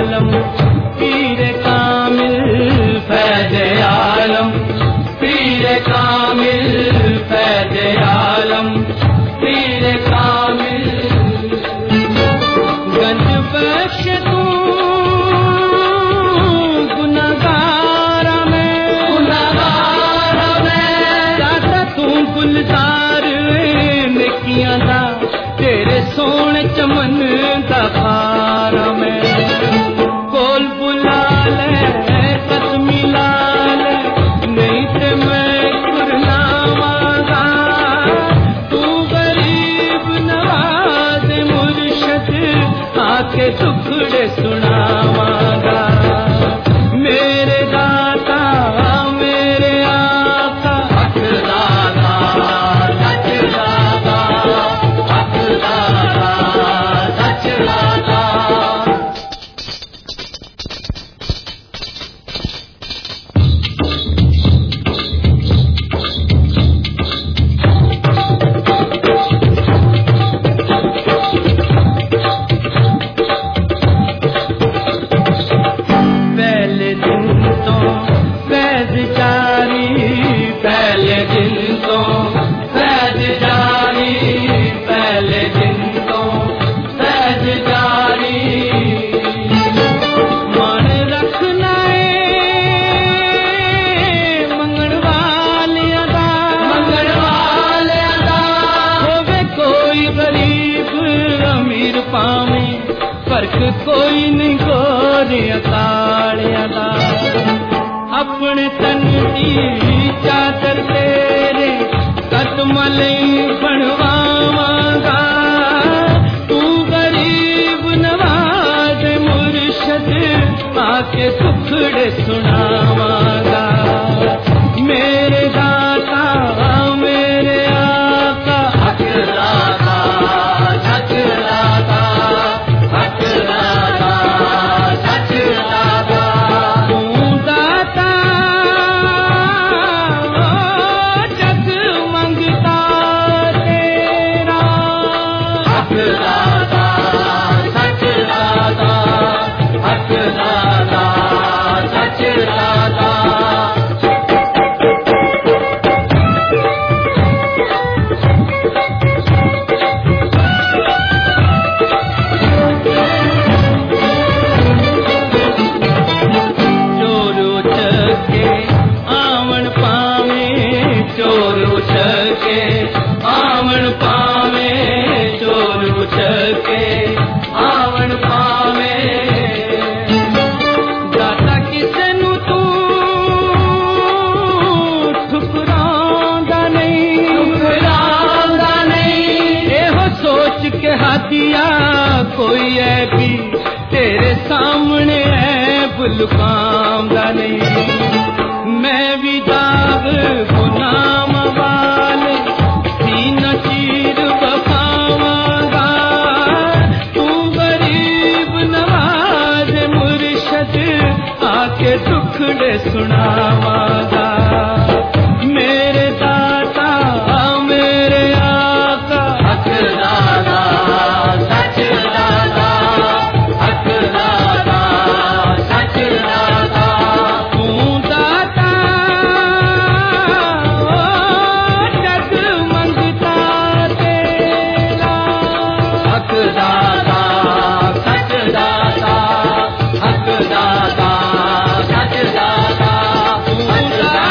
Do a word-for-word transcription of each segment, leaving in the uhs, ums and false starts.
आलम पीर कामिल फैज़ आलम पीर कामिल फैज़ आलम पीर कामिल गंज बख्श तू गुनहगार में गुनहगार में दाता तू गुलजार नेकियां दा तेरे सोने चमन दा खार में कोल बुला ले कसमी ला ले नहीं ते मैं कुरलावांगा तू गरीब नवाज मुर्शद आके टुकड़े सुनावांगा मेरे दाता मेरे आका हक दादा सच दादा हक दादा सच दादा पहले दिन तो फैज़ जारी पहले दिन तो फैज़ जारी पहले दिन तो फैज़ जारी मन रखना मंगण वालियां दा मंगण वालियां दा होवे कोई गरीब अमीर पावे फर्क कोई नहीं गोरियां कालियां दा अपने तन दी चादर तेरे कदमां लई बनवावांगा तू गरीब नवाज मुर्शद आके टुकड़े सुनावांगा मेरे दाता मेरे आका हक दाता सच दाता हक दाता सच दाता तू दाता जग मंगता तेरा हक दाता सच दाता हक दाता सच दाता चोरू चके आवन पावे चोरू चके आवन पावे चोरू चके आवन पावे दाता किसे नू तू ठुकरांदा नहीं ठुकरांदा नहीं एहो सोच के हादिया कोई है भी तेरे सामने है लुकांदा नहीं मैं भी दाग गुनाम वाले सीना चीर बखावांगा तू गरीब नवाज मुर्शद आके टुकड़े सुनावांगा मेरे दाता मेरे आका हक दादा सच दादा हक दादा सच दादा तू दाता जग मंगता तेरा हक दाता सच दाता हक दाता सच दाता तू दाता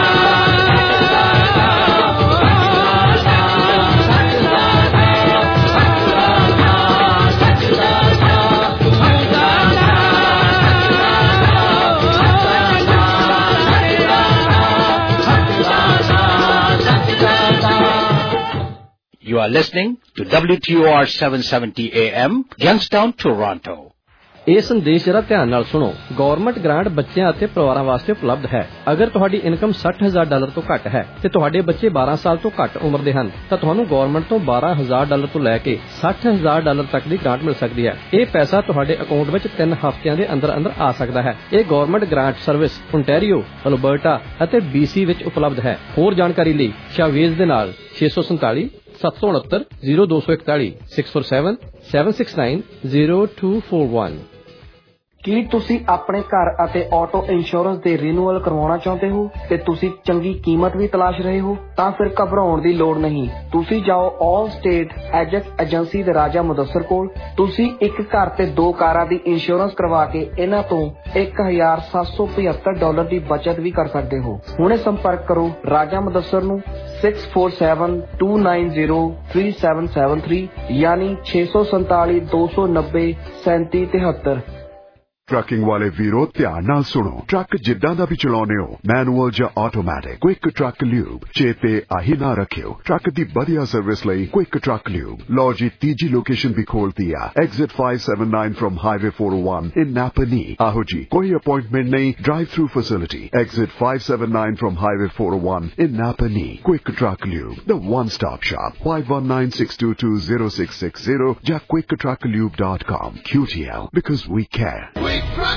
You are listening to W T O R seven seventy A M, Youngstown, Toronto. ਇਹ ਸੰਦੇਸ਼ ਜਰਾ ਧਿਆਨ ਨਾਲ ਸੁਣੋ। ਗਵਰਨਮੈਂਟ ਗ੍ਰਾਂਟ ਬੱਚਿਆਂ ਅਤੇ ਪਰਿਵਾਰਾਂ ਵਾਸਤੇ ਉਪਲਬਧ ਹੈ। ਅਗਰ ਤੁਹਾਡੀ ਇਨਕਮ ਸੱਠ ਹਜ਼ਾਰ ਡਾਲਰ ਤੋਂ ਘੱਟ ਹੈ ਤੇ ਤੁਹਾਡੇ ਬੱਚੇ ਬਾਰਾਂ ਸਾਲ ਤੋਂ ਘੱਟ ਉਮਰ ਦੇ ਹਨ ਤਾਂ ਤੁਹਾਨੂੰ ਗਵਰਨਮੈਂਟ ਤੋਂ ਬਾਰਾਂ ਹਜ਼ਾਰ ਡਾਲਰ ਤੋਂ ਲੈ ਕੇ ਸੱਠ ਹਜ਼ਾਰ ਡਾਲਰ ਤੱਕ ਦੀ ਗ੍ਰਾਂਟ ਮਿਲ ਸਕਦੀ ਹੈ। ਇਹ ਪੈਸਾ ਤੁਹਾਡੇ ਅਕਾਊਂਟ ਵਿੱਚ ਤਿੰਨ ਹਫ਼ਤਿਆਂ ਦੇ ਅੰਦਰ ਅੰਦਰ ਆ ਸਕਦਾ ਹੈ। ਇਹ government grant service Ontario, Alberta ਅਤੇ ਬੀਸੀ ਵਿੱਚ ਉਪਲਬਧ ਹੈ। ਹੋਰ ਜਾਣਕਾਰੀ ਲਈ ਸ਼ਾਵੇਜ਼ ਦੇ ਨਾਲ ਛੇ ਸੌ ਸੰਤਾਲੀ ਸੱਤ ਸੌ ਉਨੱਤਰ ਜ਼ੀਰੋ ਦੋ ਸੌ ਇਕਤਾਲੀ six four seven seven six nine zero two four one. ਕੀ ਤੁਸੀਂ ਆਪਣੇ ਘਰ ਅਤੇ ਆਟੋ ਇੰਸ਼ੋਰੈਂਸ ਦੇ ਰੀਨਿਊਅਲ ਕਰਵਾਉਣਾ ਚਾਹੁੰਦੇ ਹੋ ਤੇ ਤੁਸੀਂ ਚੰਗੀ ਕੀਮਤ ਵੀ ਤਲਾਸ਼ ਰਹੇ ਹੋ? ਤਾਂ ਫਿਰ ਘਬਰਾਉਣ ਦੀ ਲੋੜ ਨਹੀਂ। ਤੁਸੀਂ ਜਾਓ ਆਲ ਸਟੇਟ ਐਜੈਕਟ ਏਜੰਸੀ ਦੇ ਰਾਜਾ ਮੁਦੱਸਰ ਕੋਲ। ਤੁਸੀਂ ਇੱਕ ਘਰ ਤੇ ਦੋ ਕਾਰਾਂ ਦੀ ਇੰਸ਼ੋਰੈਂਸ ਕਰਵਾ ਕੇ ਇਹਨਾਂ ਤੋਂ ਇੱਕ ਹਜ਼ਾਰ ਸੱਤ ਸੌ ਪਝੱਤਰ ਡਾਲਰ ਦੀ ਬਚਤ ਵੀ ਕਰ ਸਕਦੇ ਹੋ। ਹੁਣੇ ਸੰਪਰਕ ਕਰੋ ਰਾਜਾ ਮੁਦੱਸਰ ਨੂੰ six four seven two nine zero three seven seven three ਯਾਨੀ ਛੇ ਸੌ ਸੰਤਾਲੀ ਦੋ ਸੌ ਨੱਬੇ ਸੈਂਤੀ ਤਿਹੱਤਰ। ਟਰੱਕਿੰਗ ਵਾਲੇ ਵੀਰੋ ਧਿਆਨ ਨਾਲ ਸੁਣੋ। ਟਰੱਕ ਜਿੱਦਾਂ ਦਾ ਵੀ ਚਲਾਉਂਦੇ ਹੋ, ਮੈਨੂਅਲ ਜਾਂ ਆਟੋਮੈਟਿਕ, ਕੁਇਕ ਟਰੱਕ ਲਿਊਬ ਚੇਤੇ ਆਹੀ ਨਾ ਰੱਖਿਓ। ਟਰੱਕ ਦੀ ਵਧੀਆ ਸਰਵਿਸ ਲਈ ਕੁਇਕ ਟਰੱਕ ਲਿਊਬ। ਲਓ ਜੀ ਤੀਜੀ ਲੋਕੇਸ਼ਨ ਵੀ ਖੋਲਤੀ ਆ, exit five seventy-nine from highway four oh one in Napanee. ਆਹੋ ਜੀ, ਕੋਈ ਅਪਾਇੰਟਮੈਂਟ ਨਹੀਂ, drive through facility. Exit five seventy-nine from highway four oh one in Napanee. Quick truck lube, the one stop shop. five one nine six two two zero six six zero ਜਾਂ quick truck lube dot com। Q T L, because we care।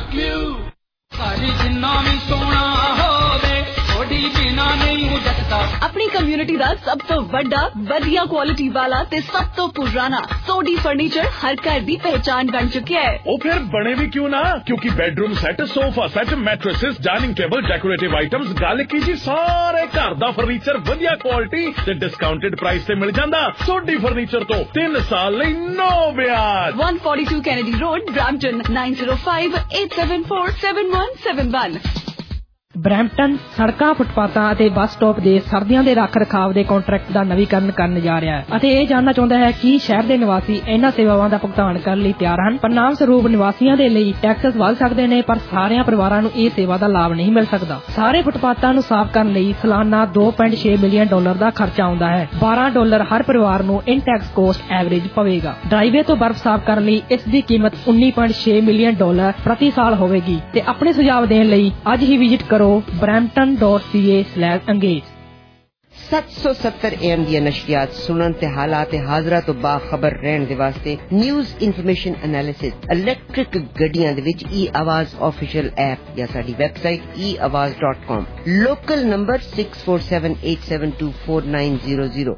ਸਾਰੀ ਜਿੰਨਾ ਵੀ ਸੋਹਣਾ ਹੋਵੇ ਥੋੜੀ ਬਿਨਾ ਨਹੀਂ ਉਜੜਦਾ। ਆਪਣੀ ਕਮਿਊਨਿਟੀ ਦਾ ਸਭ ਤੋਂ ਵੱਡਾ ਵਧੀਆ ਕੁਆਲਿਟੀ ਵਾਲਾ ਤੇ ਸਭ ਤੋਂ ਪੁਰਾਣਾ ਸੋਡੀ ਫਰਨੀਚਰ ਹਰ ਘਰ ਦੀ ਪਹਿਚਾਨ ਬਣ ਚੁੱਕਿਆ ਹੈ। ਉਹ ਫਿਰ ਬਣੇ ਵੀ ਕਿਉਂ ਨਾ, ਕਿਉਂਕਿ bedroom set, sofa set, mattresses, dining table, decorative items, ਗੱਲ ਕੀ ਜੀ ਸਾਰੇ ਘਰ ਦਾ ਫਰਨੀਚਰ ਵਧੀਆ ਕੁਆਲਿਟੀ ਤੇ ਡਿਸਕਾਊਂਟਡ ਪ੍ਰਾਈਸ ਤੇ ਮਿਲ ਜਾਂਦਾ। ਸੋਡੀ ਫਰਨੀਚਰ ਤੋਂ ਤਿੰਨ ਸਾਲ ਲਈ ਨੋ ਵਿਆਜ। one forty-two Kennedy road, Brampton nine zero five eight seven four seven one seven one। Brampton ਸੜਕਾਂ, ਫੁੱਟਪਾਥਾਂ ਅਤੇ ਬੱਸ ਸਟਾਪ ਦੇ ਸਰਦੀਆਂ ਦੇ ਰੱਖ ਰਖਾਵ ਦੇ ਕੰਟਰੈਕਟ ਦਾ ਨਵੀਕਰਨ ਕਰਨ ਜਾ ਰਿਹਾ ਹੈ ਅਤੇ ਇਹ ਜਾਣਨਾ ਚਾਹੁੰਦਾ ਹੈ ਕਿ ਸ਼ਹਿਰ ਦੇ ਨਿਵਾਸੀ ਇਹਨਾਂ ਸੇਵਾਵਾਂ ਦਾ ਭੁਗਤਾਨ ਕਰਨ ਲਈ ਤਿਆਰ ਹਨ। ਪਰਿਣਾਮ ਸਰੂਪ ਨਿਵਾਸੀਆਂ ਦੇ ਲਈ ਟੈਕਸਸ ਵੱਧ ਸਕਦੇ ਨੇ, ਪਰ ਸਾਰਿਆਂ ਪਰਿਵਾਰਾਂ ਨੂੰ ਇਹ ਸੇਵਾ ਦਾ ਲਾਭ ਨਹੀਂ ਮਿਲ ਸਕਦਾ। ਸਾਰੇ ਫੁੱਟਪਾਥਾਂ ਨੂੰ ਸਾਫ਼ ਕਰਨ ਲਈ ਸਾਲਾਨਾ ਦੋ point ਛੇ ਮਿਲੀਅਨ ਡਾਲਰ ਦਾ ਖਰਚਾ ਆਉਂਦਾ ਹੈ। ਬਾਰਾਂ ਡਾਲਰ ਹਰ ਪਰਿਵਾਰ ਨੂੰ ਇਨ ਟੈਕਸ ਕੋਸਟ ਐਵਰੇਜ ਪਵੇਗਾ। ਡਰਾਈਵੇ ਤੋਂ ਬਰਫ਼ ਸਾਫ਼ ਕਰਨ ਲਈ ਇਸ ਦੀ ਕੀਮਤ ਉੱਨੀ point ਛੇ ਮਿਲੀਅਨ ਡਾਲਰ ਪ੍ਰਤੀ ਸਾਲ ਹੋਵੇਗੀ ਤੇ ਆਪਣੇ ਸੁਝਾਅ ਦੇਣ ਲਈ ਅੱਜ ਹੀ ਵਿਜ਼ਿਟ ਕਰੋ brampton dot c a slash engage। سات سو ستر اے ایم دیا نشریات سنن تے حالات حاضرہ تو باخبر رہن دے واسطے نیوز انفارمیشن انالیسس الیکٹرک گڈیاں دے وچ ای آواز آفیشیل ایپ یا ساڈی website E Awaz dot com. Local number six four seven eight seven two four nine zero zero.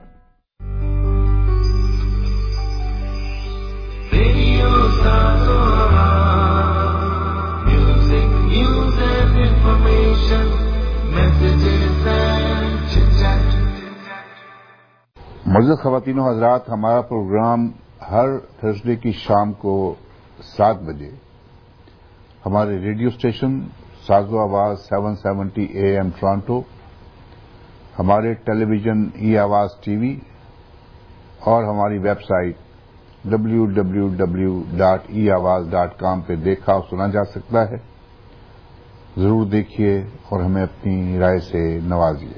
معزز خواتین و حضرات، ہمارا پروگرام ہر تھرسڈے کی شام کو سات بجے ہمارے radio station Saazo Awaz seven seventy A M Toronto, ہمارے television E Awaz T V اور ہماری website W W W dot E Awaz dot کام پہ دیکھا اور سنا جا سکتا ہے۔ ضرور دیکھیے اور ہمیں اپنی رائے سے نوازیے۔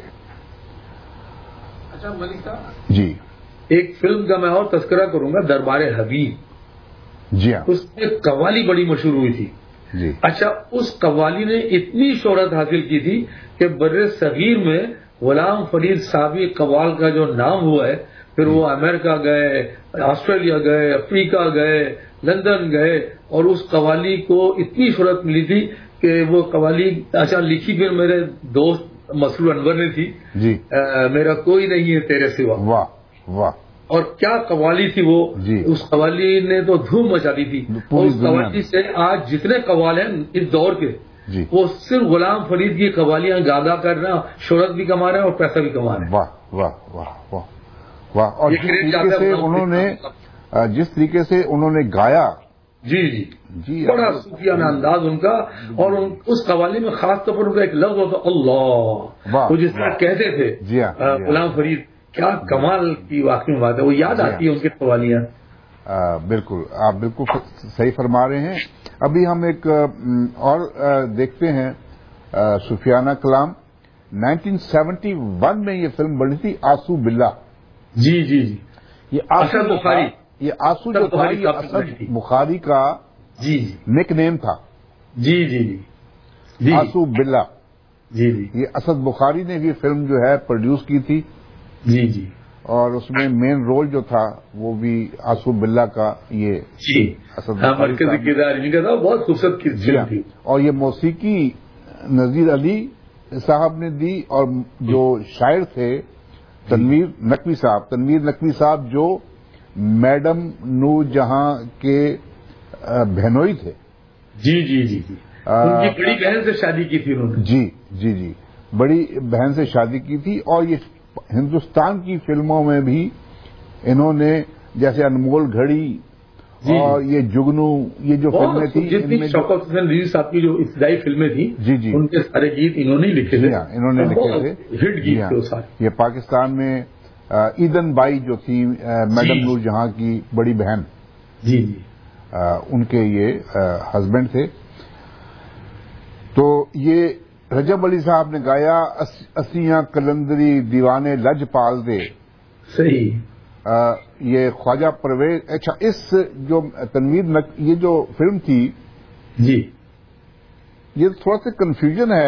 اچھا ملک صاحب جی، ایک فلم کا میں اور تذکرہ کروں گا، دربار حبیب۔ جی ہاں، اس میں قوالی بڑی مشہور ہوئی تھی۔ جی اچھا، اس قوالی نے اتنی شہرت حاصل کی تھی کہ بر صغیر میں غلام فرید صابی قوال کا جو نام ہوا ہے، پھر وہ امریکہ گئے، آسٹریلیا گئے، افریقہ گئے، لندن گئے، اور اس قوالی کو اتنی شہرت ملی تھی کہ وہ قوالی اچھا لکھی پھر میرے دوست مسرور انور نے تھی، جی میرا کوئی نہیں ہے تیرے سوا۔ واہ واہ، اور کیا قوالی تھی وہ، جی اس قوالی نے تو دھوم مچا دی تھی۔ اور اس قوالی سے آج جتنے قوال ہیں اس دور کے، جی وہ صرف غلام فرید کی قوالیاں گا گا کرنا شہرت بھی کما رہے ہیں اور پیسہ بھی کما رہے ہیں۔ واہ واہ واہ واہ واہ، اور جس طریقے سے انہوں نے جس طریقے سے انہوں نے گایا، جی جی جی بڑا صوفیانہ انداز ان کا، اور اس قوالی میں خاص طور پر ان کا ایک لفظ ہوتا اللہ، وہ جس طرح کہتے تھے جی ہاں غلام فرید، کیا کمال کی واقعی بات ہے، وہ یاد آتی ہے ان کی قوالیاں۔ بالکل، آپ بالکل صحیح فرما رہے ہیں۔ ابھی ہم ایک اور دیکھتے ہیں صوفیانہ کلام۔ نائنٹین سیونٹی ون میں یہ فلم بنی تھی، آسو باللہ۔ جی جی جی، یہ آسو بخاری، یہ آسو جو تھا یہ اسد بخاری کا جی نک نیم تھا۔ جی جی جی، آسو باللہ، جی جی، یہ اسد بخاری نے یہ فلم جو ہے پروڈیوس کی تھی، جی جی، اور اس میں مین رول جو تھا وہ بھی آسو باللہ کا یہ جی اسد مرکزی کردار ان کا تھا، بہت خوبصورت فلم تھی۔ اور یہ موسیقی نذیر علی صاحب نے دی، اور جو شاعر تھے تنویر نقوی صاحب، تنویر نقوی صاحب جو میڈم نور جہاں کے بہنوئی تھے، جی جی جی جی ان کی بڑی بہن سے شادی کی تھی انہوں نے. جی جی جی بڑی بہن سے شادی کی تھی. اور یہ ہندوستان کی فلموں میں بھی انہوں نے جیسے انمول گھڑی جی اور یہ جگنو یہ جو فلمیں تھیں جتنی شوکت حسین رضوی صاحب کی جو ابتدائی فلمیں تھیں جی جی ان کے سارے گیت انہوں نے لکھے تھے. ہاں انہوں نے لکھے تھے ہٹ گیت تھے سارے. یہ پاکستان میں ایدن بائی جو تھی میڈم نور جہاں کی بڑی بہن جی جی ان کے یہ ہسبینڈ تھے. تو یہ رجب علی صاحب نے گایا اسیاں کلندری دیوانے لج پال دے. صحیح. یہ خواجہ پرویز. اچھا اس جو تنویر یہ جو فلم تھی جی یہ تھوڑا سا کنفیوژن ہے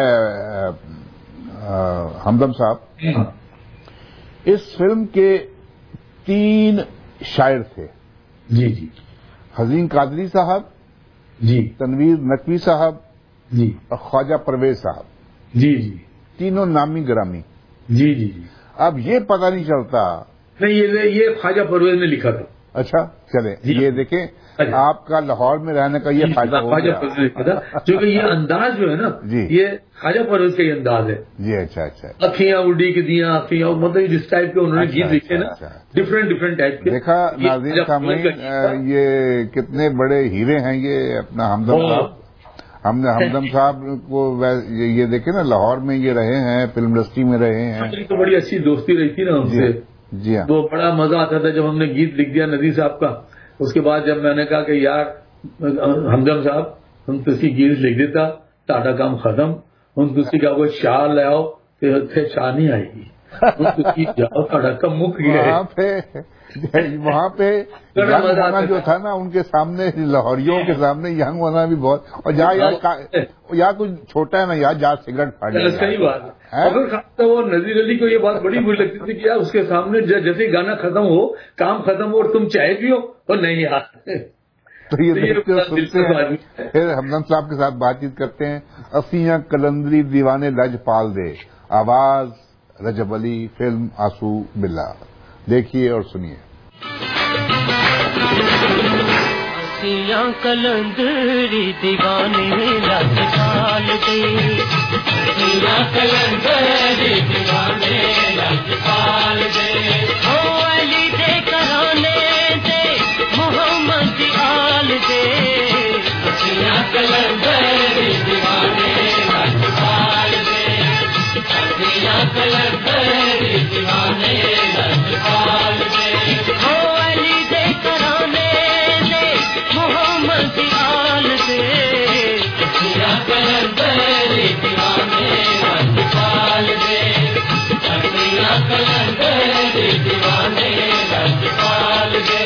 ہمدم صاحب. اس فلم کے تین شاعر تھے. جی جی حزین قادری صاحب جی تنویر نقوی صاحب جی اور خواجہ پرویز صاحب. جی جی تینوں نامی گرامی. جی جی جی اب یہ پتہ نہیں چلتا. نہیں یہ خواجہ پرویز نے لکھا تھا. اچھا چلیں یہ دیکھیں آپ کا لاہور میں رہنے کا یہ فائدہ ہو خواجہ پرویز لکھا تھا کیونکہ یہ انداز جو ہے نا جی یہ خواجہ پرویز کا یہ انداز ہے. جی اچھا اچھا اکھیاں اڑی کی دیاں اکھیاں مطلب جس ٹائپ کے انہوں نے گیت لکھے نا ڈفرینٹ ڈفرینٹ ٹائپ کے. دیکھا ناظرین سامعین یہ کتنے بڑے ہیرے ہیں یہ اپنا ہمدم صاحب. ہم نے ہمدم صاحب کو یہ دیکھیں نا لاہور میں یہ رہے ہیں فلم انڈسٹری میں رہے ہیں. تو بڑی اچھی دوستی رہی تھی نا ان سے. جی ہاں وہ بڑا مزہ آتا تھا جب ہم نے گیت لکھ دیا ندی صاحب کا. اس کے بعد جب میں نے کہا کہ یار ہمدم صاحب ہم تسی گیت لکھ دیتا تاڈا کام ختم. ہم تسی کا کوئی شاہ لے آؤ کہ شاہ نہیں آئے گی. جاؤ تاڈا کم مک گیا. وہاں پہ ینگ ہونا جو تھا نا ان کے سامنے لاہوریوں کے سامنے ینگ ہونا بھی بہت. اور جا یا کچھ چھوٹا ہے نا یا جا سگریٹ پھاڑ. صحیح بات ہے. وہ نذیر علی کو یہ بات بڑی بری لگتی تھی کہ یار اس کے سامنے جیسے گانا ختم ہو کام ختم ہو اور تم چائے پیو اور نہیں یار. تو یہ دیکھتے سنتے ہیں پھر ہمدم صاحب کے ساتھ بات چیت کرتے ہیں. اسیاں کلندری دیوانے لج پال دے. آواز رجب علی. فلم آسو بلا. دیکھیے اور سنیے. اسیاں کلندری دیوانے لج پال دے. اسیاں کلندری دیوانے لج پال دے. او علی دے کرانے دے محمد آل دے. اسیاں کلندری دیوانے لج پال دے. اسیاں کلندری دیوانے لج پال دے. او علی دے کرانے دے محمد آل دے. اسیاں کلندری دیوانے لج پال دے. اسیاں کلندری دیوانے لج پال دے.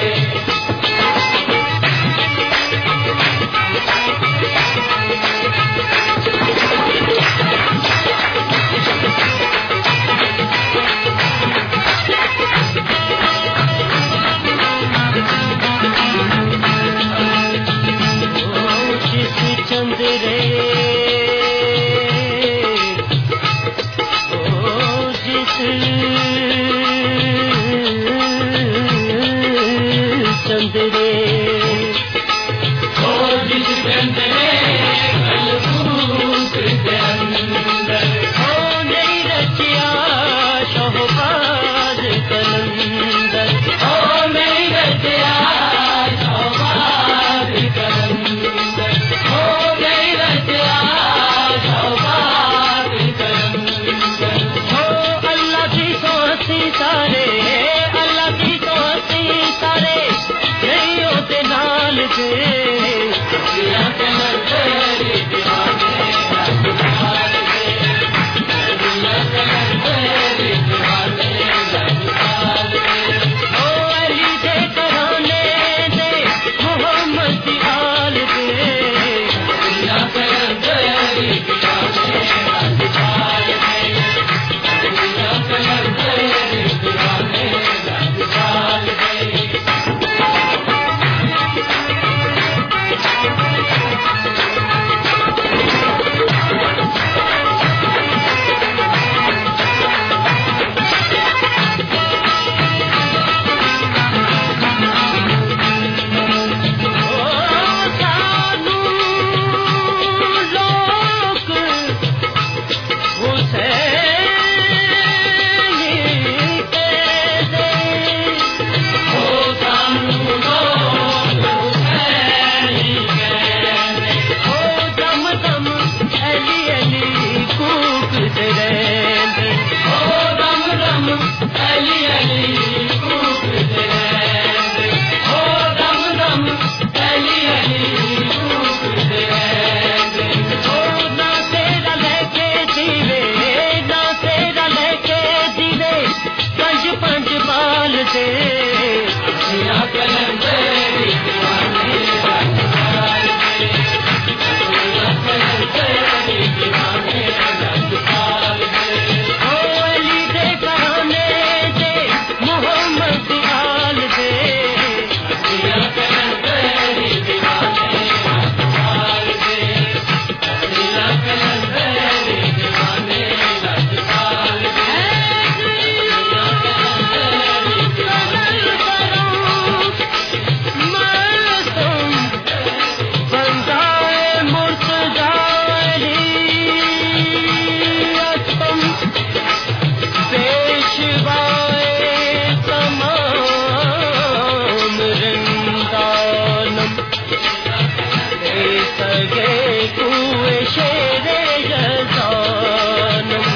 शेरे यज़ानम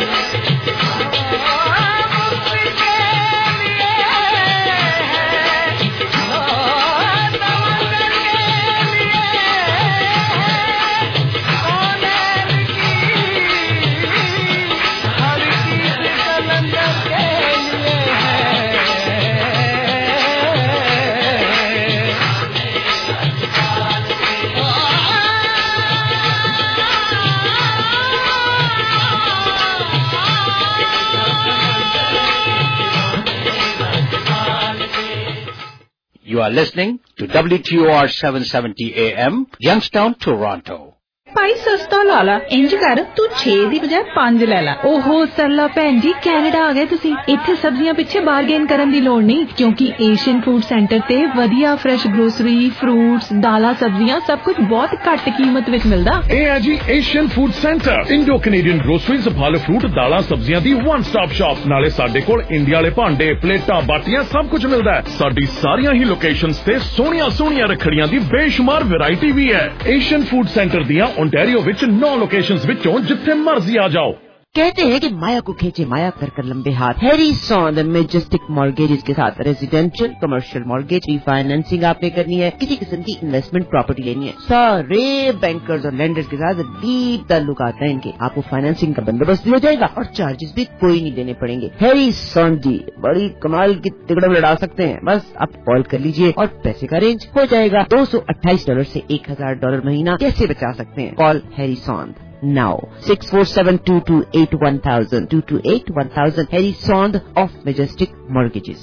You are listening to W T O R seven seventy A M, Youngstown, Toronto. ਭਾਈ ਸਸਤਾ ਲਾ ਲਾ, ਇੰਜ ਕਰ ਤੂੰ ਛੇ ਦੀ ਬਜਾਏ ਪੰਜ ਲੈ ਲਾ। ਓਹੋ ਸਰਲਾ ਭੈਣ ਜੀ, ਕੈਨੇਡਾ ਆ ਗਏ ਤੁਸੀਂ। ਇੱਥੇ ਸਬਜ਼ੀਆਂ ਪਿੱਛੇ ਬਾਰਗੇਨ ਕਰਨ ਦੀ ਲੋੜ ਨਹੀਂ, ਕਿਉਂਕਿ ਏਸ਼ੀਅਨ ਫੂਡ ਸੈਂਟਰ ਤੇ ਵਧੀਆ ਫਰੈਸ਼ ਗਰੋਸਰੀ, ਫਰੂਟਸ, ਦਾਲਾਂ, ਸਬਜ਼ੀਆਂ ਸਭ ਕੁਝ ਬਹੁਤ ਘੱਟ ਕੀਮਤ ਵਿੱਚ ਮਿਲਦਾ। ਇਹ ਹੈ ਜੀ Asian food centre, Indo Canadian groceries, ਫਲ ਫਰੂਟ, ਦਾਲਾਂ, ਸਬਜ਼ੀਆਂ ਦੀ ਵਨ ਸਟਾਪ ਸ਼ਾਪ। ਨਾਲੇ ਸਾਡੇ ਕੋਲ ਇੰਡੀਆ ਵਾਲੇ ਭਾਂਡੇ, ਪਲੇਟਾਂ, ਬਾਟੀਆਂ ਸਭ ਕੁਝ ਮਿਲਦਾ ਹੈ। ਸਾਡੀ ਸਾਰੀਆਂ ਹੀ ਲੋਕੇਸ਼ਨਸ ਤੇ ਸੋਹਣੀਆਂ ਸੋਹਣੀਆਂ ਰੱਖੜੀਆਂ ਦੀ ਬੇਸ਼ੁਮਾਰ ਵੈਰਾਈਟੀ ਵੀ ਹੈ। ਏਸ਼ੀਅਨ ਫੂਡ ਸੈਂਟਰ ਦੀਆਂ ओंटारियो विच नौ लोकेशंस विचों जिथे मर्जी आ जाओ। कहते हैं कि माया को खींचे माया कर कर लंबे हाथ। हैरी सॉन्द मैजेस्टिक मॉर्गेजेस के साथ रेजिडेंशियल कमर्शियल मॉर्गेज रीफाइनेंसिंग आपने करनी है, किसी किस्म की इन्वेस्टमेंट प्रॉपर्टी लेनी है, सारे बैंकर्स और लैंडर्स के साथ डीप ताल्लुकात हैं इनके। आपको फाइनेंसिंग का बंदोबस्त भी हो जाएगा और चार्जेस भी कोई नहीं देने पड़ेंगे। हैरी सॉन्द जी बड़ी कमाल की तिकड़म लड़ा सकते हैं, बस आप कॉल कर लीजिए और पैसे का अरेंज हो जाएगा। दो सौ अट्ठाईस डॉलर से एक हजार डॉलर महीना कैसे बचा सकते हैं? Call Harry Sondh now six four seven two two eight one thousand two two eight one thousand Harry Sond of Majestic Mortgages.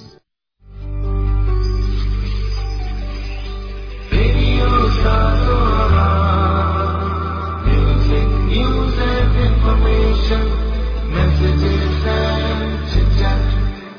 Radio Satora, music, news and information, messages and chit-chat.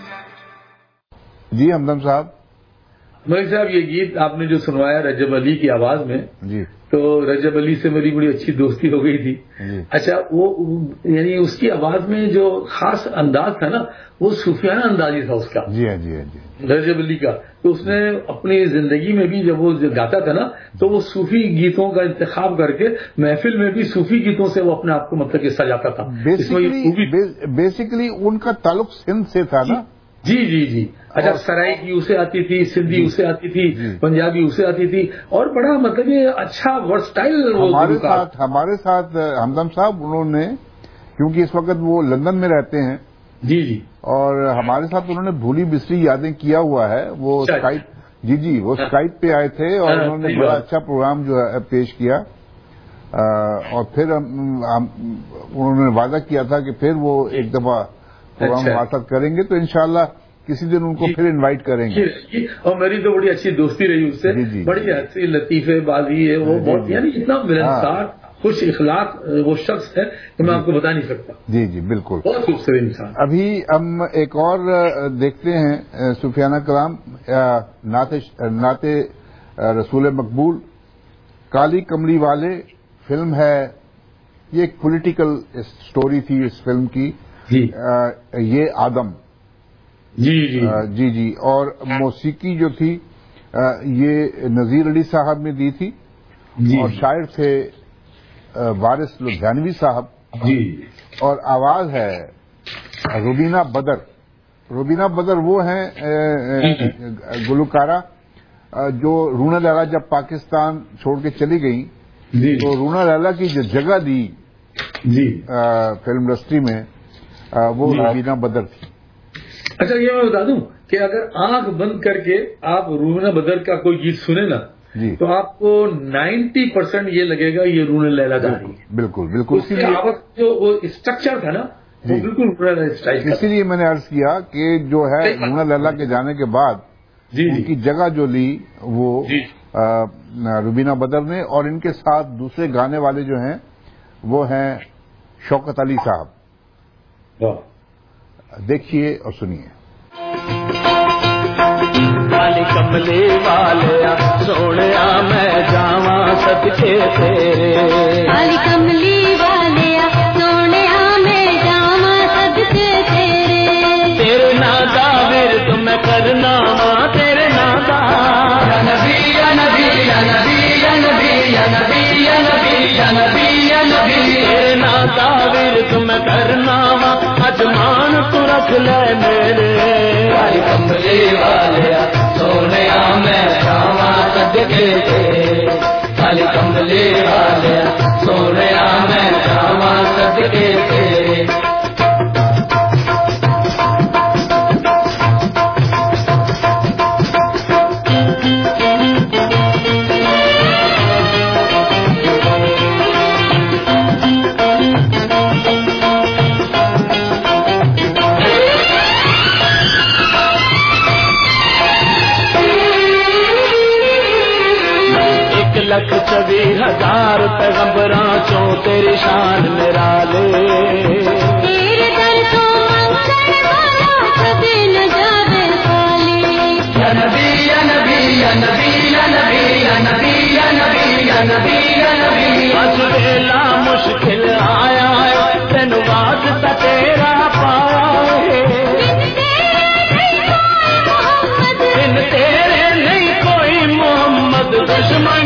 जी हमदम साहब। मलिक साहब, ये गीत आपने जो सुनवाया रजब अली की आवाज में जी, तो रजब अली से मेरी बड़ी अच्छी दोस्ती हो गई थी। अच्छा, वो यानी उसकी आवाज में जो खास अंदाज था ना, वो सूफियाना अंदाज ही था उसका। जी हाँ जी हाँ जी रजब अली का। तो उसने अपनी जिंदगी में भी जब वो गाता था ना, तो वो सूफी गीतों का इंतखाब करके महफिल में भी सूफी गीतों से वो अपने आप को मतलब कि सजाता था। बेसिकली बे, बेसिकली उनका ताल्लुक सिंध से था ना। जी जी जी। अच्छा, सराइकी उसे आती थी, सिंधी उसे आती थी, पंजाबी उसे आती थी, और बड़ा मतलब ये अच्छा वर्सटाइल हमारे साथ हमारे साथ हमदम साहब, उन्होंने क्योंकि इस वक्त वो लंदन में रहते हैं जी जी, और हमारे साथ उन्होंने भूली बिसरी यादें किया हुआ है। वो स्काइप जी जी वो स्काइप पे आए थे और उन्होंने बड़ा अच्छा प्रोग्राम जो है पेश किया। आ, और फिर हम, हम उन्होंने वादा किया था कि फिर वो एक दफा प्रोग्राम हमारे साथ करेंगे, तो इंशाल्लाह किसी दिन उनको फिर इनवाइट करेंगे। और मेरी तो बड़ी अच्छी दोस्ती रही उससे, बड़ी हंसी लतीफे बाजी है वो, बहुत यानी इतना मिलनसार खुश इखलाक वो शख्स है कि मैं आपको बता नहीं सकता। जी जी बिल्कुल, बहुत खूबसूरत इंसान। अभी हम एक और देखते हैं सुफियाना कलाम, नाते नाते रसूल मकबूल, काली कमली वाले फिल्म है। ये एक पॉलिटिकल स्टोरी थी इस फिल्म की। जी आ, ये आदम जी जी आ, जी जी और मौसीकी जो थी आ, ये नजीर अली साहब ने दी थी जी, और शायर थे आ, वारिस लुधियानवी साहब जी, और आवाज है रुबीना बदर। रुबीना बदर वो हैं गुलकारा जो रूना लैला जब पाकिस्तान छोड़ के चली गई, तो रूना लैला की जो जगह दी जी आ, फिल्म इंडस्ट्री में आ, वो रुबीना बदर थी। अच्छा, ये मैं बता दूं कि अगर आंख बंद करके आप रूना बदर का कोई गीत सुने ना, तो आपको नब्बे परसेंट ये लगेगा ये रूना लैला गा रही है। बिल्कुल बिल्कुल। उसकी आवाज जो वो स्ट्रक्चर था ना, वो बिल्कुल रूना स्टाइल का। इसीलिए मैंने अर्ज किया कि जो है रूना लैला के जाने के बाद जी, उनकी जगह जो ली वो रुबीना बदर ने, और इनके साथ दूसरे गाने वाले जो हैं वो हैं शौकत अली साहब। देखिए और सुनिए। काली कमले वाले सोने मैं जावा सदके तेरे, काली कमली वाले सोने मैं जावा सदके तेरे, तेरे नादा विरद मैं करना मां तेरे नादा, या नबी या नबी या नबी या नबी या नबी या नबी या नबी या دا ورد میں کرنا وا اجمان تو رکھ لے میرے کالی کملی والیا سونیا میں جاواں صدقے تیرے کالی کملی والیا سونیا میں جاواں صدقے تیرے لکھ چوی ہزار پیغمبراں چوں تیری شان میرا لے تیرے در تو منکر والا کبھی نہ جاوے خالی یا نبی یا نبی یا نبی یا نبی یا نبی یا نبی یا نبی یا نبی اج ویلا مشکل آیا ہے تینوں واسطہ تیرا پایا بن تیرے نہیں کوئی محمد دشمن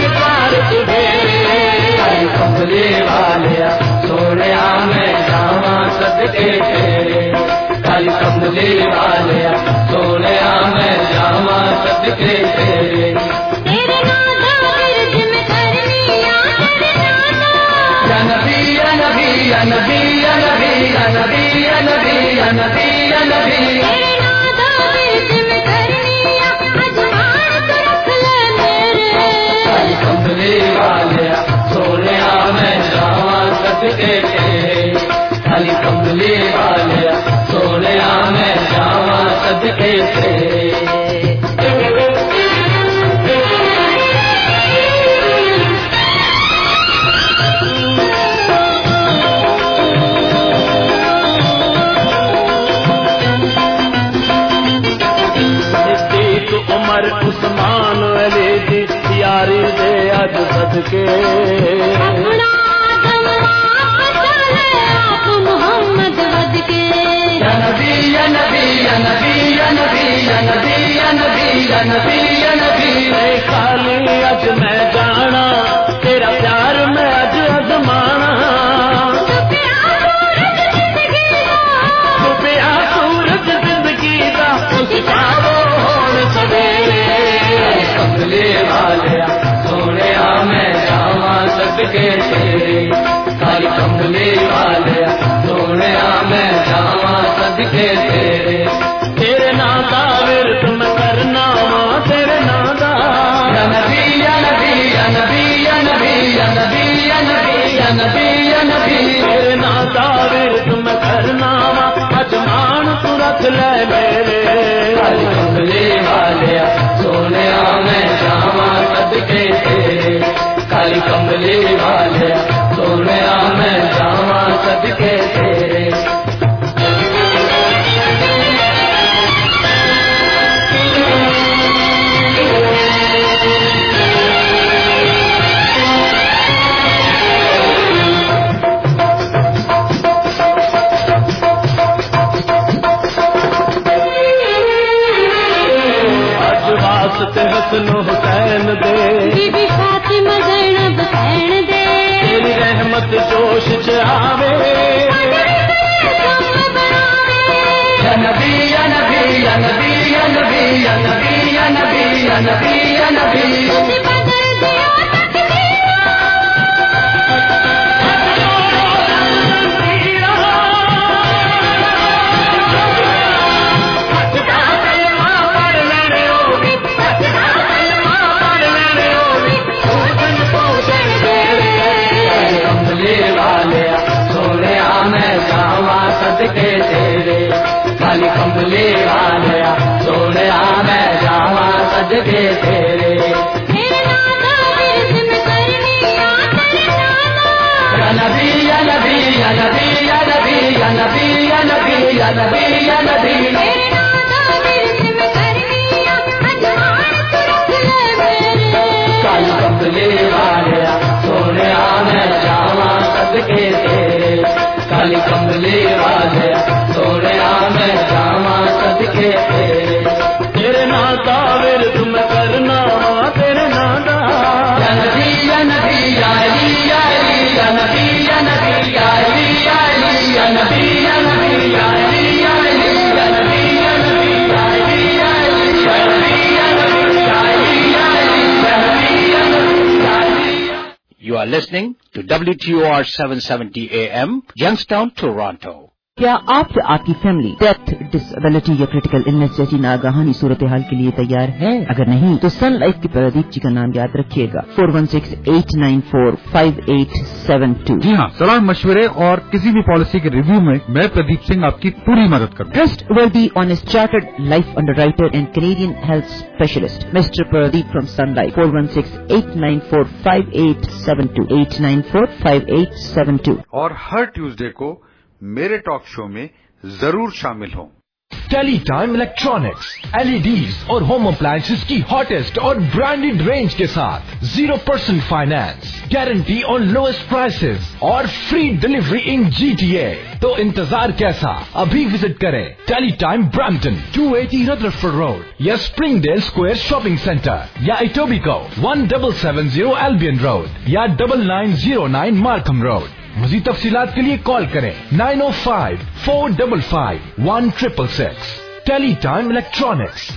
کملی والیا سونیا میں جاواں صدقے تیرے کالی کملی والیا سونیا میں جاواں صدقے تیرے تیرے نام دا ورد میں کرنی یا نبی یا نبی یا نبی یا نبی یا نبی یا نبی یا نبی یا نبی تیرے نام دا ورد میں کرنی اجمان تو رکھ لے میرے کالی کملی والیا سونیا میں جاواں صدقے تیرے کالی کملی والیا سونیا میں جاواں صدقے تیرے صدیق عمر عثمان علی دی یاری دے اج صدقے محمد ود کے یا نبی یا نبی یا نبی یا نبی یا نبی یا نبی یا نبی یا نبی اے خالی اج میں جانا تیرا پیار میں اج ازمانا ڈوبیا سورج زندگی دا اس پاو ہون سویرے کملی والیا سونیا میں جاواں صدقے تیرے کالی کملی والیا سونیا میں جاواں صدقے تیرے تیرے نام دا ورد میں کرنا وا تیرے نام دا یا نبی یا نبی یا نبی یا نبی یا نبی یا نبی یا نبی یا نبی تیرے نام دا ورد میں کرنا وا اجمان تو رکھ لے میرے کالی کملی والیا سونیا میں جاواں صدقے تیرے کالی کملی والیا سونیا میں جاواں صدقے تیرے اج واسطے حسن حسین دے بی بی فاطمہ زینب بہن دے تیری رحمت جوش چ آوے یا نبی یا نبی یا نبی یا نبی یا نبی یا نبی یا نبی یا نبی صدقے تیرے کالی کملی والیا سونیا میں جاواں صدقے تیرے یا نبی یا نبی یا نبی یا نبی یا نبی یا نبی یا نبی یا نبی کالی کملی والیا سونیا میں جاواں صدقے تیرے کالی کملی والیا سونیا میں جاواں صدقے تیرے تیرے نام دا ورد میں کرنا تیرے نام دا یا نبی یا نبی یا علی یا علی یا نبی یا نبی یا علی are listening to W T O R seven seventy A M, Youngstown, Toronto. کیا آپ یا آپ کی فیملی ڈیتھ، ڈسبلٹی یا کریٹیکل النس جیسی ناگہانی صورتحال کے لیے تیار ہے؟ اگر نہیں تو سن لائف کی پردیپ جی کا نام یاد رکھیے گا، four one six eight nine four five eight seven two. جی ہاں، صلاح مشورے اور کسی بھی پالیسی کے ریویو میں میں پردیپ سنگھ آپ کی پوری مدد کروں. Trustworthy honest chartered life underwriter and Canadian health specialist mister Pardeep from Sun Life, four one six eight nine four five eight seven two eight nine four five eight seven two. اور ہر Tuesday کو میرے talk show میں ضرور شامل ہوں. Tele time electronics, L E Ds اور home appliances کی ہاٹسٹ اور برانڈیڈ رینج کے ساتھ zero percent finance, guarantee on lowest prices اور free delivery in G T A. تو انتظار کیسا؟ ابھی وزٹ کریں tele time Brampton, two eighty Rutherford road یا Springdale square shopping centre, یا Etobicoke one double seven zero Albion road یا double nine zero nine Markham road. مزید تفصیلات کے لیے کال کریں nine O five four double five one triple six. Tele time electronics.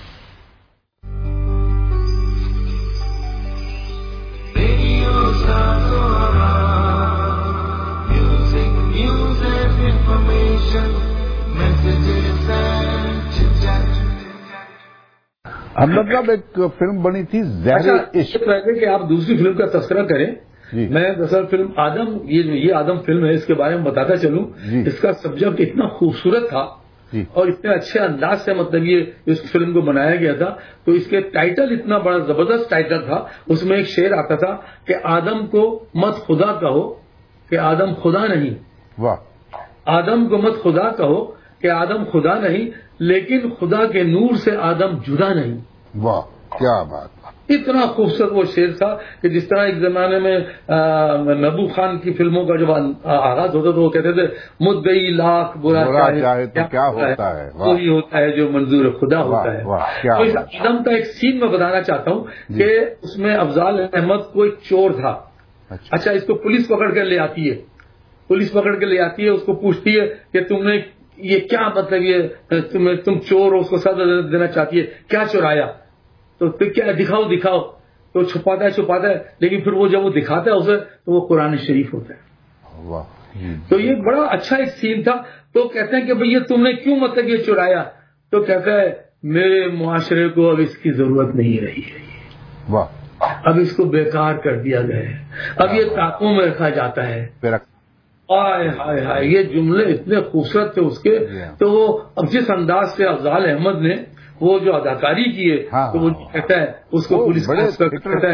Ahmed Sahab, ایک film بنی تھی زہر عشق. کہ آپ دوسری فلم کا تذکرہ کریں. جی. میں دراصل فلم آدم، یہ جو یہ آدم فلم ہے، اس کے بارے میں بتاتا چلوں. جی. اس کا سبجیکٹ اتنا خوبصورت تھا. جی. اور اتنے اچھے انداز سے مطلب یہ اس فلم کو بنایا گیا تھا. تو اس کے ٹائٹل اتنا بڑا زبردست ٹائٹل تھا. اس میں ایک شعر آتا تھا کہ آدم کو مت خدا کہو کہ آدم خدا نہیں. واہ. آدم کو مت خدا کہو کہ آدم خدا نہیں، لیکن خدا کے نور سے آدم جدا نہیں. واہ، کیا بات. اتنا خوبصورت وہ شعر تھا کہ جس طرح ایک زمانے میں محبوب خان کی فلموں کا جب آغاز ہوتا تو وہ کہتے تھے مدعی لاکھ برا چاہے تو کیا ہوتا ہے، وہی ہوتا ہے جو منظور خدا ہوتا ہے. تو اس آدم کا ایک سین میں بتانا چاہتا ہوں کہ اس میں افضال احمد کو ایک چور تھا. اچھا، اس کو پولیس پکڑ کر لے آتی ہے. پولیس پکڑ کے لے آتی ہے، اس کو پوچھتی ہے کہ تم نے یہ کیا مطلب یہ تم چور ہو، اس کو سزا دینا چاہتی ہے، کیا چورایا؟ تو پھر کیا دکھاؤ دکھاؤ. تو چھپاتا ہے چھپاتا ہے، لیکن پھر وہ جب وہ دکھاتا ہے اسے تو وہ قرآن شریف ہوتا ہے. تو یہ بڑا اچھا ایک سین تھا. تو کہتے ہیں کہ بھئی یہ تم نے کیوں مطلب یہ چرایا؟ تو کہتا ہے میرے معاشرے کو اب اس کی ضرورت نہیں رہی ہے، اب اس کو بیکار کر دیا گیا ہے، اب یہ طاقوں میں رکھا جاتا ہے. ہائے ہائے ہائے، یہ جملے اتنے خوبصورت تھے اس کے. تو وہ اب جس انداز سے افضال احمد نے وہ جو اداکاری کی ہے، تو وہ کہتا ہے اس کو پولیس کہتا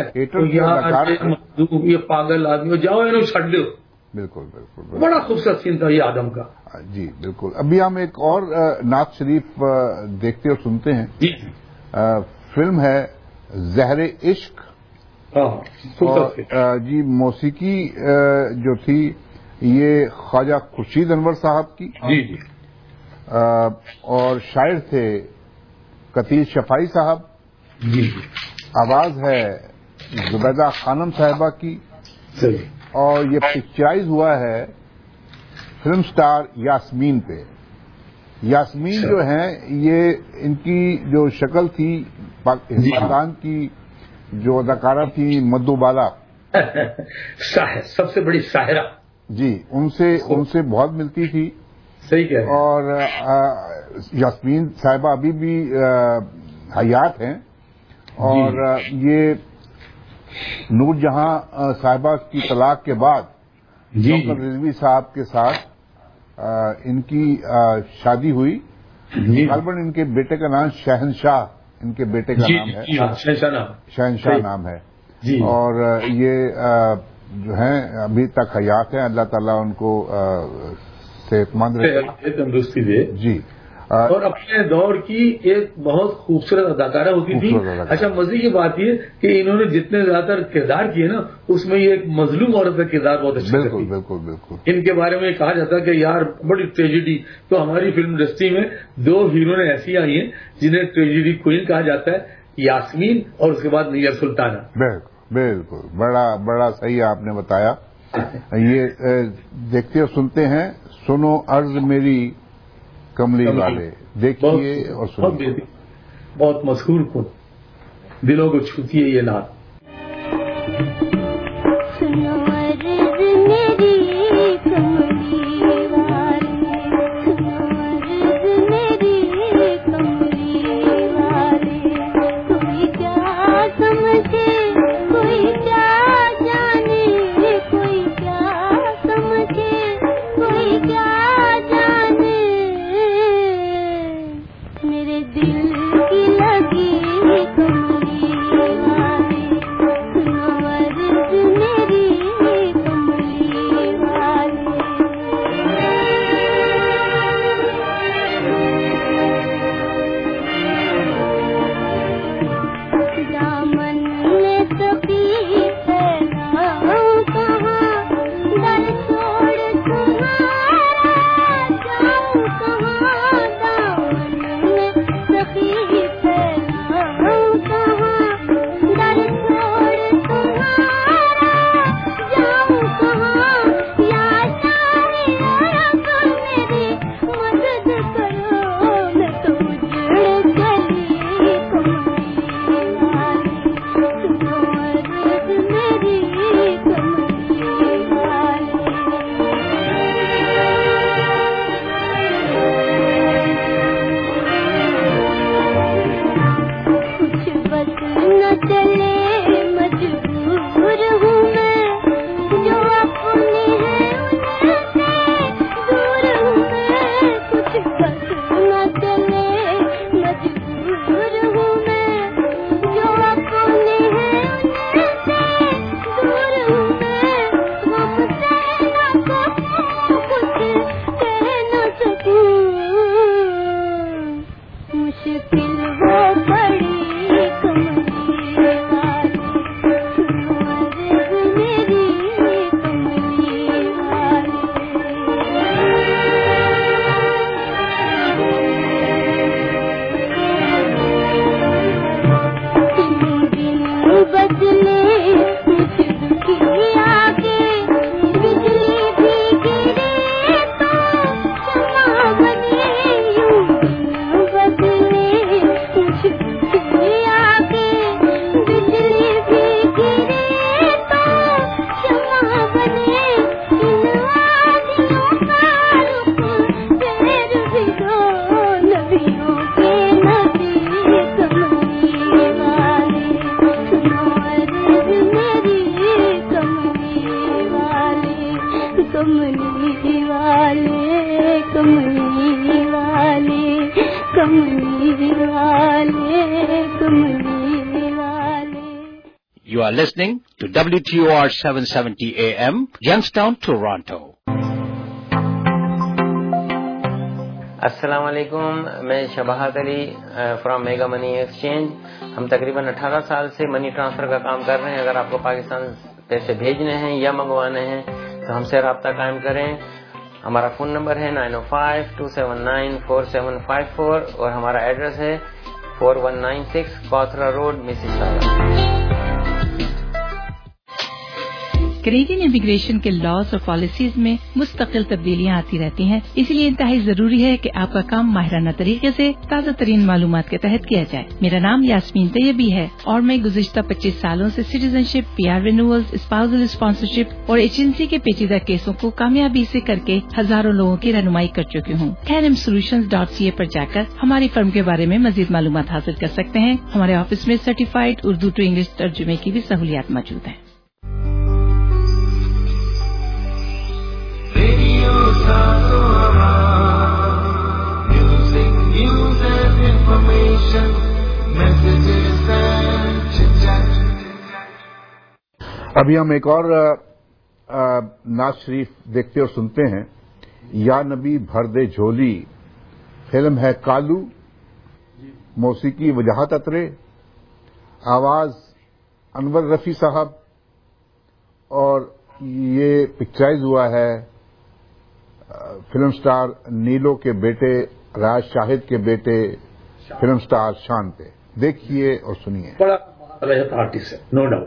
ہے یہ پاگل آدمی، جاؤ انہوں چھڑ دو. بالکل بالکل، بڑا خوبصورت سین تھا یہ آدم کا. جی بالکل. ابھی ہم ایک اور نعت شریف دیکھتے اور سنتے ہیں. جی. فلم ہے زہر عشق. جی موسیقی جو تھی یہ خواجہ خورشید انور صاحب کی. جی جی. اور شاعر تھے قتیل شفائی صاحب. جی. آواز ہے زبیدہ خانم صاحبہ کی. اور یہ پکچرائز ہوا ہے فلم سٹار یاسمین پہ. یاسمین جو ہیں یہ ان کی جو شکل تھی ہندوستان کی جو اداکارہ تھی مدو بالا، سب سے بڑی شاعرہ. جی ان سے ان سے بہت ملتی تھی. صحیح کہہ رہے ہیں. اور یاسمین صاحبہ ابھی بھی حیات ہیں. اور یہ نور جہاں صاحبہ کی طلاق کے بعد ڈاکٹر رضوی صاحب کے ساتھ ان کی شادی ہوئی. غالباً ان کے بیٹے کا نام شہنشاہ ان کے بیٹے کا نام ہے، شہنشاہ نام ہے. اور یہ جو ہیں ابھی تک حیات ہیں. اللہ تعالیٰ ان کو صحت مند رہے، تندرستی دے. جی. اور اپنے دور کی ایک بہت خوبصورت اداکارہ ہوتی تھی. اچھا مزے کی بات یہ کہ انہوں نے جتنے زیادہ تر کردار کیے نا اس میں یہ ایک مظلوم عورت کا کردار بہت اچھا. بالکل بالکل بالکل. ان کے بارے میں کہا جاتا ہے کہ یار بڑی ٹریجڈی. تو ہماری فلم انڈسٹری میں دو ہیروئن ایسی آئی ہیں جنہیں ٹریجڈی کوئین کہا جاتا ہے، یاسمین اور اس کے بعد نیار سلطانہ. بالکل بالکل، بڑا بڑا صحیح آپ نے بتایا. یہ دیکھتے اور سنتے ہیں سنو عرض میری کملی والے. دیکھیے اور سنیے. بہت مشہور کن، دلوں کو چھوتی ہے یہ نعت. کملی والے کملی والے کملی والے کملی والے. You are listening to W T O R seven seventy A M, Youngstown, Toronto. السلام علیکم، میں Shabahat Ali from mega money exchange. ہم تقریباً اٹھارہ سال سے منی ٹرانسفر کا کام کر رہے ہیں. اگر آپ کو پاکستان پیسے بھیجنے ہیں یا منگوانے ہیں تو ہم سے رابطہ قائم کریں. ہمارا فون نمبر ہے nine O five two seven nine four seven five four اور ہمارا ایڈریس ہے four one nine six Cawthra road, Mississauga. Canadian immigration کے لاز اور پالیسیز میں مستقل تبدیلیاں آتی رہتی ہیں، اس لیے انتہائی ضروری ہے کہ آپ کا کام ماہرانہ طریقے سے تازہ ترین معلومات کے تحت کیا جائے. میرا نام یاسمین طیبی ہے اور میں گزشتہ پچیس سالوں سے citizenship, P R renewals, spousal sponsorship اور ایجنسی کے پیچیدہ کیسوں کو کامیابی سے کر کے ہزاروں لوگوں کی رہنمائی کر چکی ہوں. Ten M solutions dot C A پر جا کر ہماری فرم کے بارے میں مزید معلومات حاصل کر سکتے ہیں. ہمارے آفس میں سرٹیفائڈ اردو ٹو انگلش ترجمے کی بھی سہولیات موجود ہیں. Music, news and information, messages and chit-chat. ابھی ہم ایک اور نعت شریف دیکھتے اور سنتے ہیں. یا نبی بھر دے جھولی فلم ہے کالو، موسیقی وجاہت اترے، آواز انور رفیع صاحب، اور یہ پکچرائز ہوا ہے فلم سٹار نیلو کے بیٹے راج شاہد کے بیٹے فلم سٹار شان پہ. دیکھیے اور سنیے. بڑا آرٹسٹ ہے، no doubt.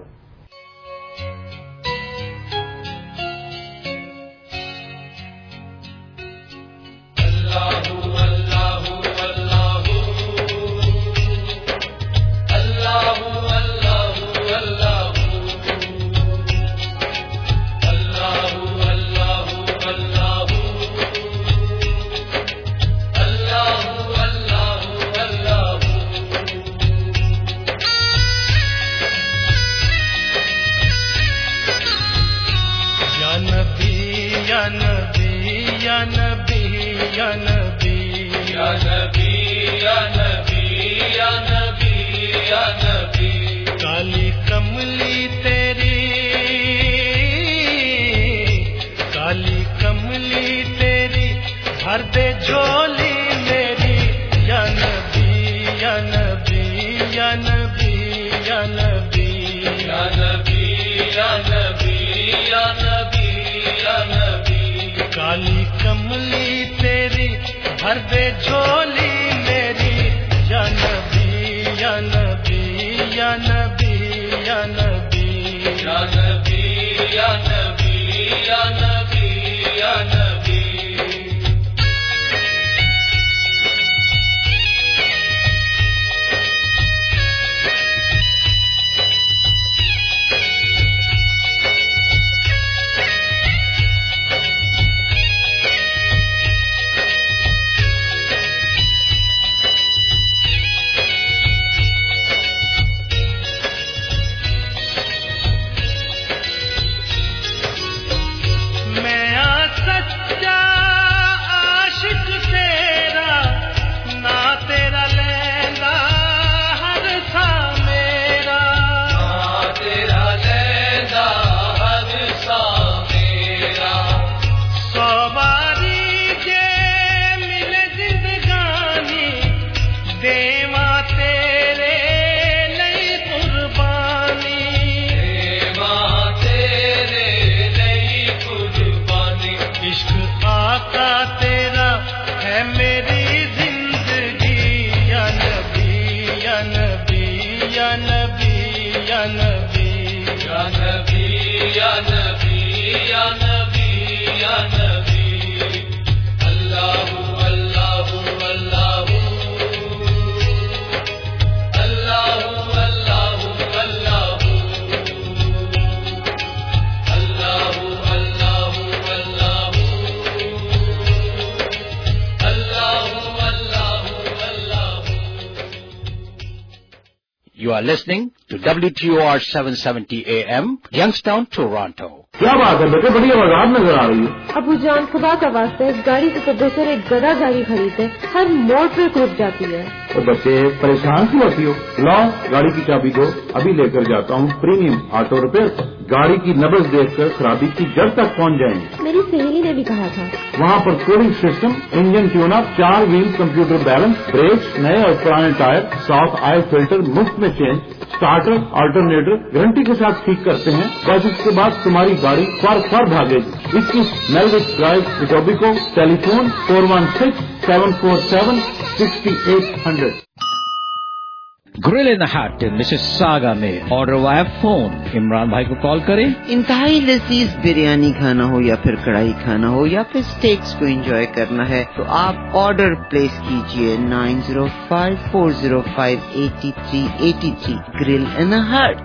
You are listening to W T O R seven seventy A M, Youngstown, Toronto. کیا بات ہے بیٹے، بڑی آواز نظر آ رہی ہے. ابو جان خدا کا واسطہ اس گاڑی سے تو بہتر ایک گدا گاڑی خریدے، ہر موڑ پہ رک جاتی ہے. تو بچے پریشان کیوں ہوتی ہو؟ لاؤ گاڑی کی چابی دو، ابھی لے کر جاتا ہوں پریمیم آٹو ریپیئر. گاڑی کی نبض دیکھ کر خرابی کی جڑ تک پہنچ جائیں گے. میری سہیلی نے بھی کہا تھا. وہاں پر cooling system, engine tune up, چار ویل کمپیوٹر بیلنس، بریکس نئے اور پرانے ٹائر، صاف آئل فلٹر مفت میں چینج، اسٹارٹر آلٹرنیٹر گارنٹی کے ساتھ ٹھیک کرتے ہیں. بس اس کے بعد تمہاری گاڑی فر فر بھاگے گی. اکیس میلوک drive Etobicoke, telephone four one six seven four seven sixty eight hundred. Grill in hut Mississauga میں آرڈر وایا فون. عمران بھائی کو کال کریں. انتہائی لذیذ بریانی کھانا ہو یا پھر کڑھائی کھانا ہو یا پھر اسٹیکس کو انجوائے کرنا ہے تو آپ آرڈر پلیس کیجئے nine zero five four zero five eighty three eighty three. Grill in hut.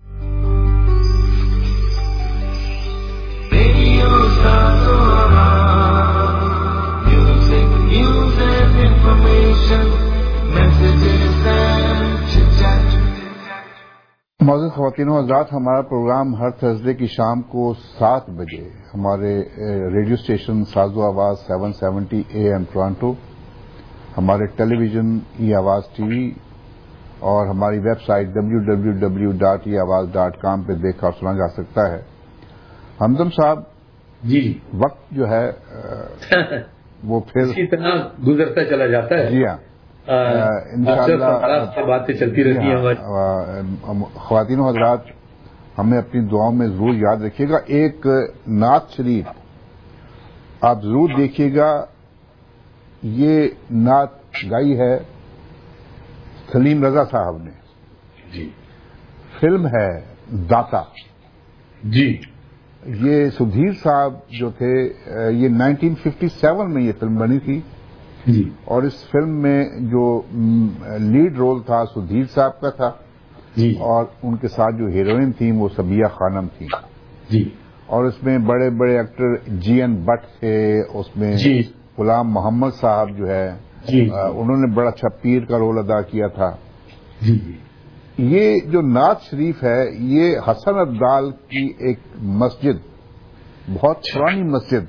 معزز خواتین و حضرات، ہمارا پروگرام ہر تھرسڈے کی شام کو سات بجے ہمارے radio station Saazo Awaz seven seventy A M Toronto, ہمارے television E Awaz T V اور ہماری website W W W dot E Awaz dot کام پہ دیکھا سنا جا سکتا ہے. ہمدم صاحب جی، وقت جو ہے وہ پھر اسی طرح گزرتا چلا جاتا ہے. جی ہاں، انشاءاللہ باتیں چلتی رہتی ہیں. خواتین و حضرات، ہمیں اپنی دعاؤں میں ضرور یاد رکھیے گا. ایک نعت شریف آپ ضرور دیکھیے گا. یہ نعت گائی ہے سلیم رضا صاحب نے. جی. فلم ہے داتا. جی. یہ سدھیر صاحب جو تھے، یہ نائنٹین ففٹی سیون میں یہ فلم بنی تھی. جی. اور اس فلم میں جو لیڈ رول تھا سدھیر صاحب کا تھا. جی. اور ان کے ساتھ جو ہیروئن تھیں وہ سبیہ خانم تھیں. جی. اور اس میں بڑے بڑے ایکٹر جی این بٹ تھے. اس میں جی. غلام محمد صاحب جو ہے، جی. انہوں نے بڑا اچھا پیر کا رول ادا کیا تھا. جی. یہ جو نعت شریف ہے یہ حسن عبدال کی ایک مسجد، بہت پرانی مسجد،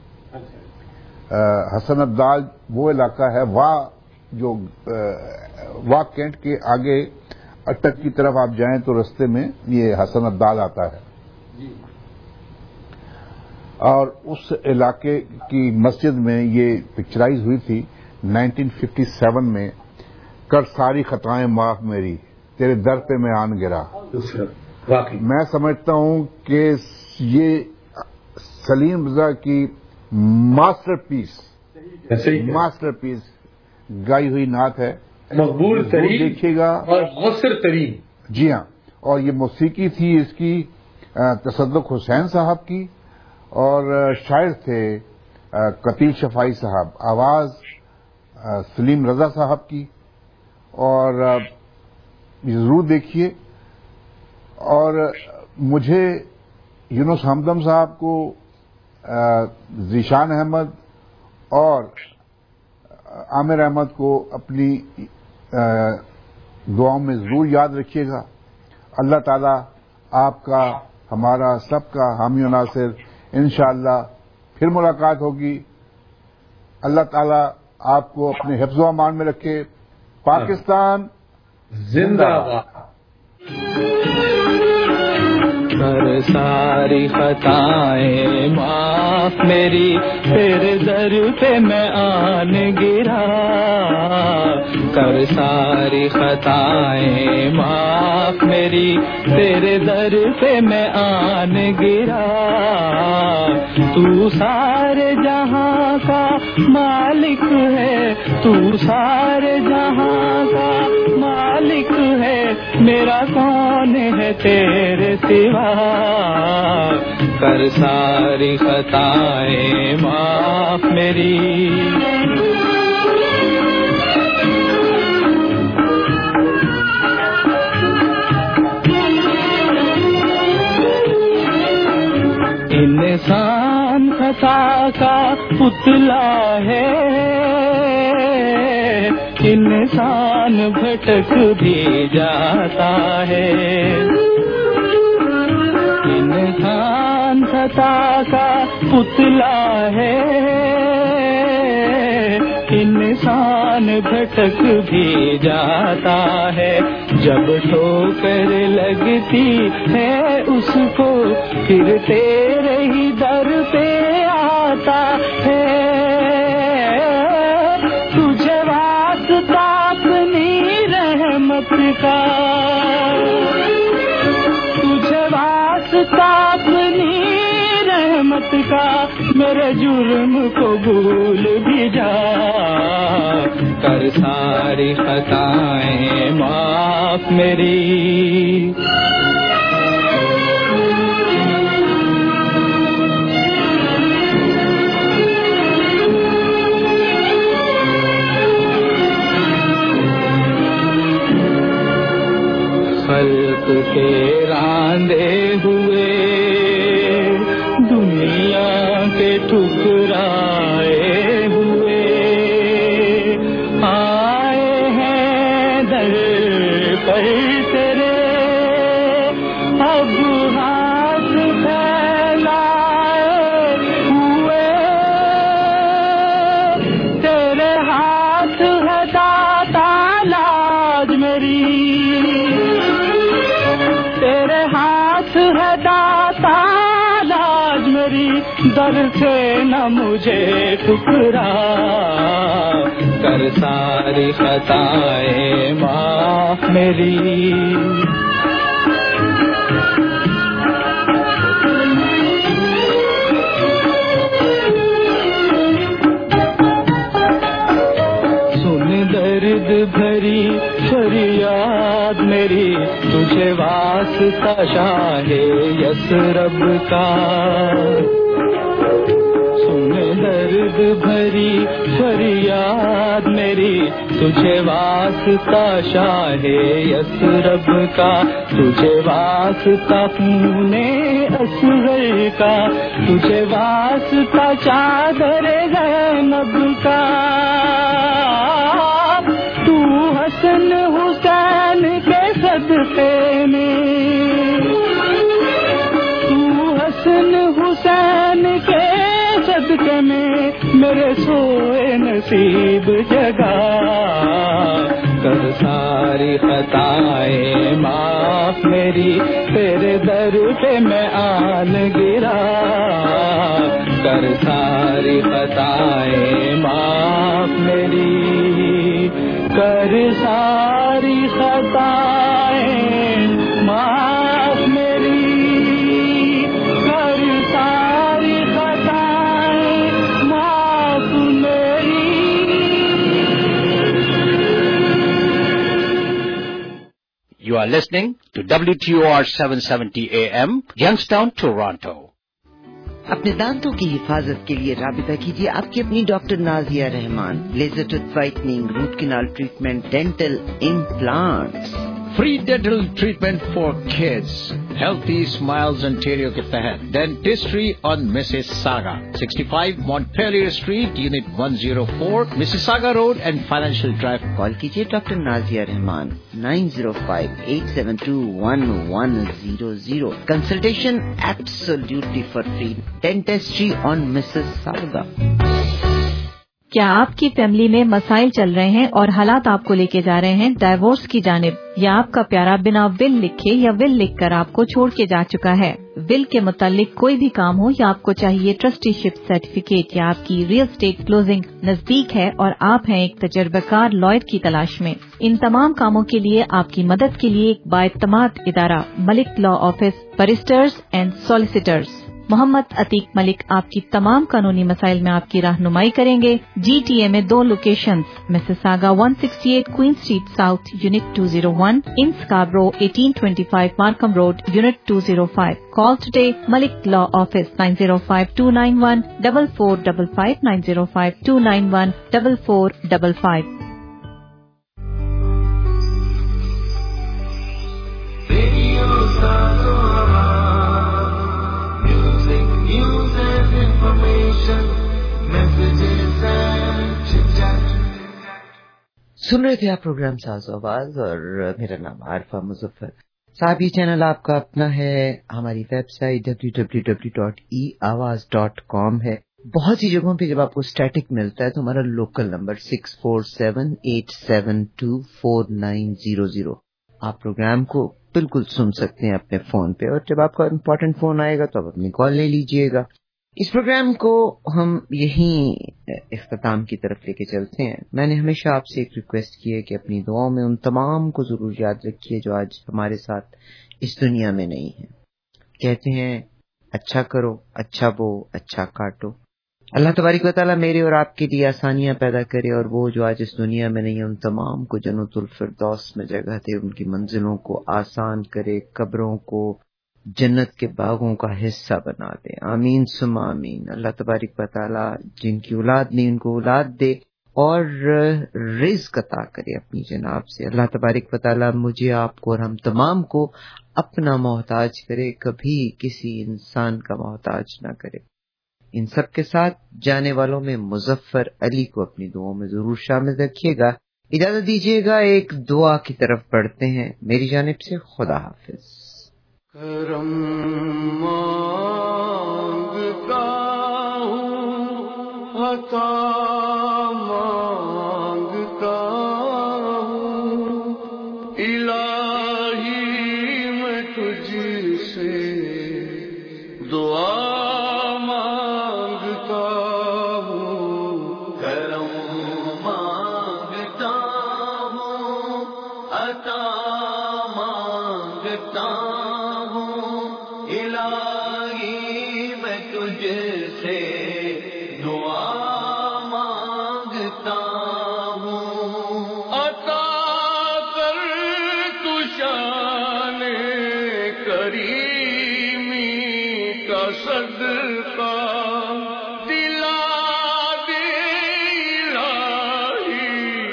حسن عبدال وہ علاقہ ہے وا جو وا کینٹ کے آگے اٹک کی طرف آپ جائیں تو رستے میں یہ حسن عبدال آتا ہے. اور اس علاقے کی مسجد میں یہ پکچرائز ہوئی تھی نائنٹین ففٹی سیون میں. کر ساری خطائیں معاف میری، تیرے در پہ میں آن گرا. میں سمجھتا ہوں کہ یہ سلیم رضا کی ماسٹر پیس ماسٹر پیس گائی ہوئی نعت ہے. مقبول ترین دیکھیے گا اور مؤثر ترین. جی ہاں. اور یہ موسیقی تھی اس کی تصدق حسین صاحب کی، اور شاعر تھے قتیل شفائی صاحب. آواز سلیم رضا صاحب کی. اور ضرور دیکھیے. اور مجھے یونس ہمدم صاحب کو، ذیشان احمد اور عامر احمد کو اپنی دعاؤں میں ضرور یاد رکھیے گا. اللہ تعالیٰ آپ کا، ہمارا سب کا حامی و ناصر. انشاءاللہ پھر ملاقات ہوگی. اللہ تعالیٰ آپ کو اپنے حفظ و امان میں رکھے. پاکستان زندہ باد. کر ساری خطائیں معاف میری، تیرے در پہ میں آن گرا. کر ساری خطائیں معاف میری، تیرے در پہ میں آن گرا. تو سارے جہاں کا مالک ہے، تو سارے جہاں کا مالک ہے، میرا کون ہے تیرے سوا. کر ساری خطائیں معاف میری. انسان خطا کا پتلا ہے، انسان بھٹک بھی جاتا ہے. इंसान खता का पुतला है, इंसान भटक भी जाता है, जब ठोकर लगती है उसको फिर तेरे ही दर पे आता है। तुझे वास्ता अपनी रहमत का, तुझे वास्ता अपनी रहमत का, मेरे जुर्म को भूल भी जा, कर सारी खताएं माफ मेरी। खल्क के रांधे हुए दुनिया के ठुकराए हुए आए हैं दर पर तेरे, अब हाथ फैलाए हुए, तेरे हाथ है दाता लाज मेरी, तेरे हाथ है दाता लाज मेरी, दर से न मुझे ठुकरा, कर सारी खताएं माफ मेरी। सुन दर्द भरी फरियाद मेरी, तुझे वास्ता शाहे यसरब का, सुन दर्द भरी फरियाद मेरी, तुझे वास्ता शाहे यसरब का, तुझे वास्ता खूने असगर का, तुझे वास्ता चादर ज़ैनब का, तू हसन हुसैन के सदक़े में, तू हसन हुसैन के सदक़े में मेरे सोए नसीब जगा, कर सारी खताएं माफ मेरी, तेरे दर पे मैं आन गिरा, कर सारी खताएं माफ मेरी, कर सारी खताएं माफ मेरी, कर सारी खताएं माफ मेरी। You are listening to W T O R seven seventy A M, Youngstown, Toronto. अपने दांतों की हिफाजत के लिए राबिता कीजिए आपकी अपनी doctor Nazia Rehman. Laser tooth whitening, root canal treatment, dental implants, Free dental treatment for kids. Healthy Smiles Ontario के तहत Dentistry on Mississauga, sixty-five Montpelier Street, Unit one oh four, Mississauga Road and Financial Drive. Call कीजिए doctor Nazia Rehman nine oh five, eight seven two, one one zero zero. Consultation absolutely for free. Dentistry on Mississauga. क्या आपकी family में मसाइल चल रहे हैं और हालात आपको लेके जा रहे हैं डाइवोर्स की जानिब, या आपका प्यारा बिना विल लिखे या विल लिखकर आपको छोड़ के जा चुका है? विल के मुतालिक कोई भी काम हो या आपको चाहिए ट्रस्टीशिप सर्टिफिकेट, या आपकी रियल एस्टेट क्लोजिंग नजदीक है और आप हैं एक तजर्बाकार लॉयर की तलाश में, इन तमाम कामों के लिए आपकी मदद के लिए एक बाएतमाद इदारा Malik law office, barristers and solicitors Mohammad Atiq Malik आपकी तमाम कानूनी मसाइल में आपकी रहनुमाई करेंगे। जीटीए में दो locations, Mississauga one sixty-eight Queen street south unit two oh one, in Scarborough eighteen twenty-five Markham road unit two oh five. Call today Malik Law Office nine oh five, two nine one, four four five five, nine oh five, two nine one, four four five five. सुन रहे थे आप programme साज़ आवाज और मेरा नाम आरिफा मुजफ्फर। صاحب یہ چینل آپ کا اپنا ہے. ہماری website W W W dot E Awaz dot کام ہے. بہت سی جگہوں پہ جب آپ کو اسٹیٹک ملتا ہے تو ہمارا local number six four seven eight seven two four nine zero zero. آپ پروگرام کو بالکل سن سکتے ہیں اپنے فون پہ, اور جب آپ کا امپورٹنٹ فون آئے گا تو آپ اپنی کال لے لیجئے گا. اس پروگرام کو ہم یہیں اختتام کی طرف لے کے چلتے ہیں. میں نے ہمیشہ آپ سے ایک ریکویسٹ کی ہے کہ اپنی دعاؤں میں ان تمام کو ضرور یاد رکھیے جو آج ہمارے ساتھ اس دنیا میں نہیں ہیں. کہتے ہیں اچھا کرو, اچھا بو, اچھا کاٹو. اللہ تبارک و تعالیٰ میرے اور آپ کے لیے آسانیاں پیدا کرے, اور وہ جو آج اس دنیا میں نہیں ہیں ان تمام کو جنت الفردوس میں جگہ دے, ان کی منزلوں کو آسان کرے, قبروں کو جنت کے باغوں کا حصہ بنا دے. آمین ثم آمین. اللہ تبارک و تعالیٰ جن کی اولاد نہیں ان کو اولاد دے اور رزق عطا کرے اپنی جناب سے. اللہ تبارک و تعالیٰ مجھے, آپ کو اور ہم تمام کو اپنا محتاج کرے, کبھی کسی انسان کا محتاج نہ کرے. ان سب کے ساتھ جانے والوں میں مظفر علی کو اپنی دعاؤں میں ضرور شامل رکھیے گا. اجازت دیجیے گا ایک دعا کی طرف بڑھتے ہیں میری جانب سے. خدا حافظ. کرم مانگتا ہوں, عطا مانگتا ہوں, الہی میں تجھ سے دعا مانگتا ہوں. کرم مانگتا ہوں, عطا مانگتا ہوں, الہی میں تجھ سے دعا مانگتا ہوں. عطا کر تو شان کریمی کا صدقہ, دلا دے الہی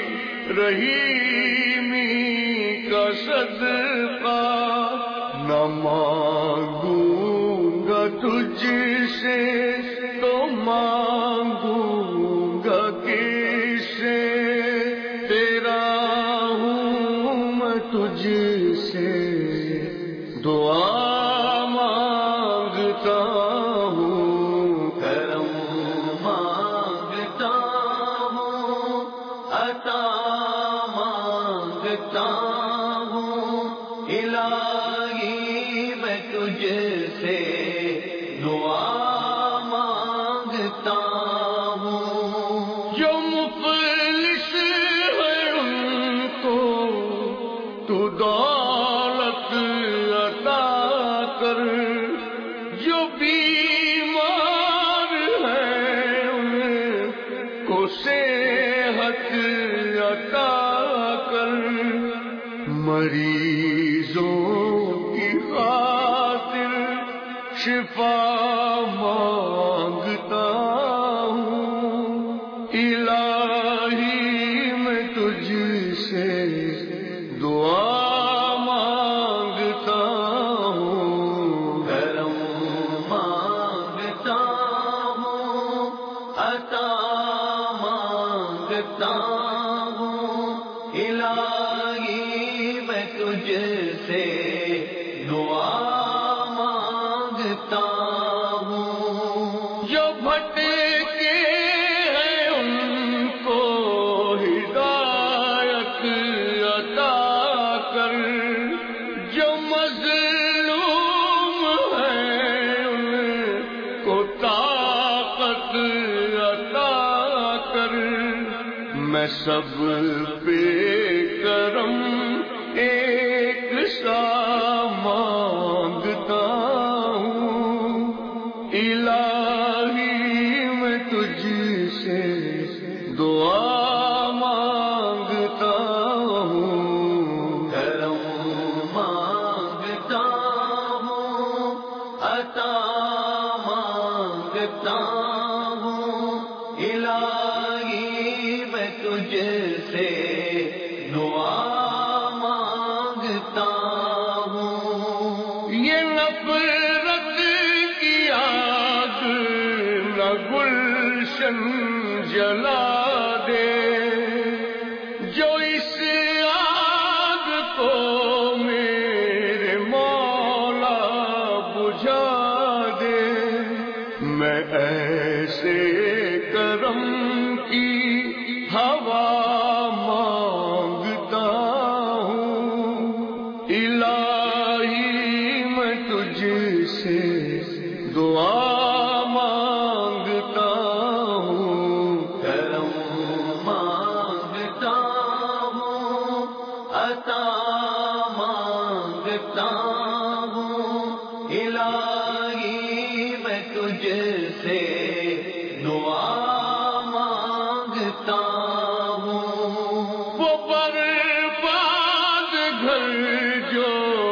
رحیمی کا صدقہ. نہ مانگوں گا تجھ سے تو مانگوں گا کس سے, تیرا ہوں میں تجھ سے دعا مانگتا ہوں. کرم مانگتا ہوں, عطا مانگتا ہوں, الہی میں تجھ سے دعا مانگتا ہوں. جو مفلس ہے ان کو تو دولت عطا کر, جو بیمار ہے ان کو صحت عطا کر, مریضوں کی خاطر شفا مانگتا ہوں. الہی میں تجھ سے دعا مانگتا ہوں. کرم مانگتا ہوں, عطا مانگتا ہوں, الہی میں تجھ سے دعا مانگتا ہوں. جو بھٹکے ہیں ان کو ہدایت عطا کر, جو مظلوم ہیں ان کو طاقت عطا کر. میں سب پہ کرم ایک سا مانگتا ہوں. الہی میں تجھ سے دعا مانگتا ہوں. کرم مانگتا ہوں, عطا مانگتا ہوں, الہی میں تجھ سے دعا مانگتا ہوں. یہ نفرت کی آگ نہ گلشن جلا دے, جو اس آگ کو میرے ایسے کرم کی ہوا مانگتا ہوں الہی میں تجھ سے دعا مانگتا ہوں کرم مانگتا ہوں عطا مانگتا ہوں الہی میں تجھ سے دعا مانگتا ہوں وہ برباد گھر جو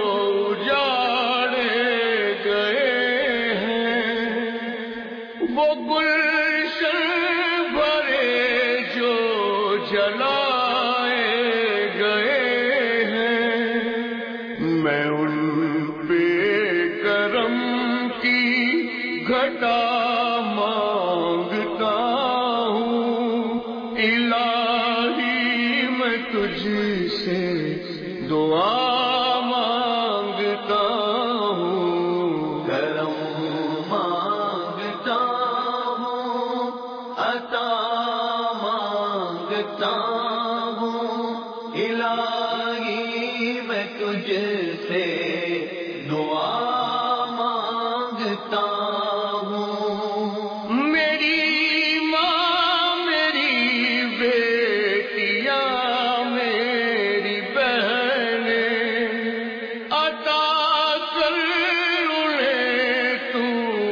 اجاڑے گئے ہیں وہ گلشن بھرے جو جلائے گئے ہیں میں ان پہ کرم کی گھٹا مانگتا ہوں الہی میں تجھ سے دعا مانگتا ہوں کرم مانگتا ہوں عطا مانگتا ہوں الہی میں تجھ سے دعا مانگتا ہوں میری ماں میری بیٹیاں میری بہنیں عطا کر انہیں تو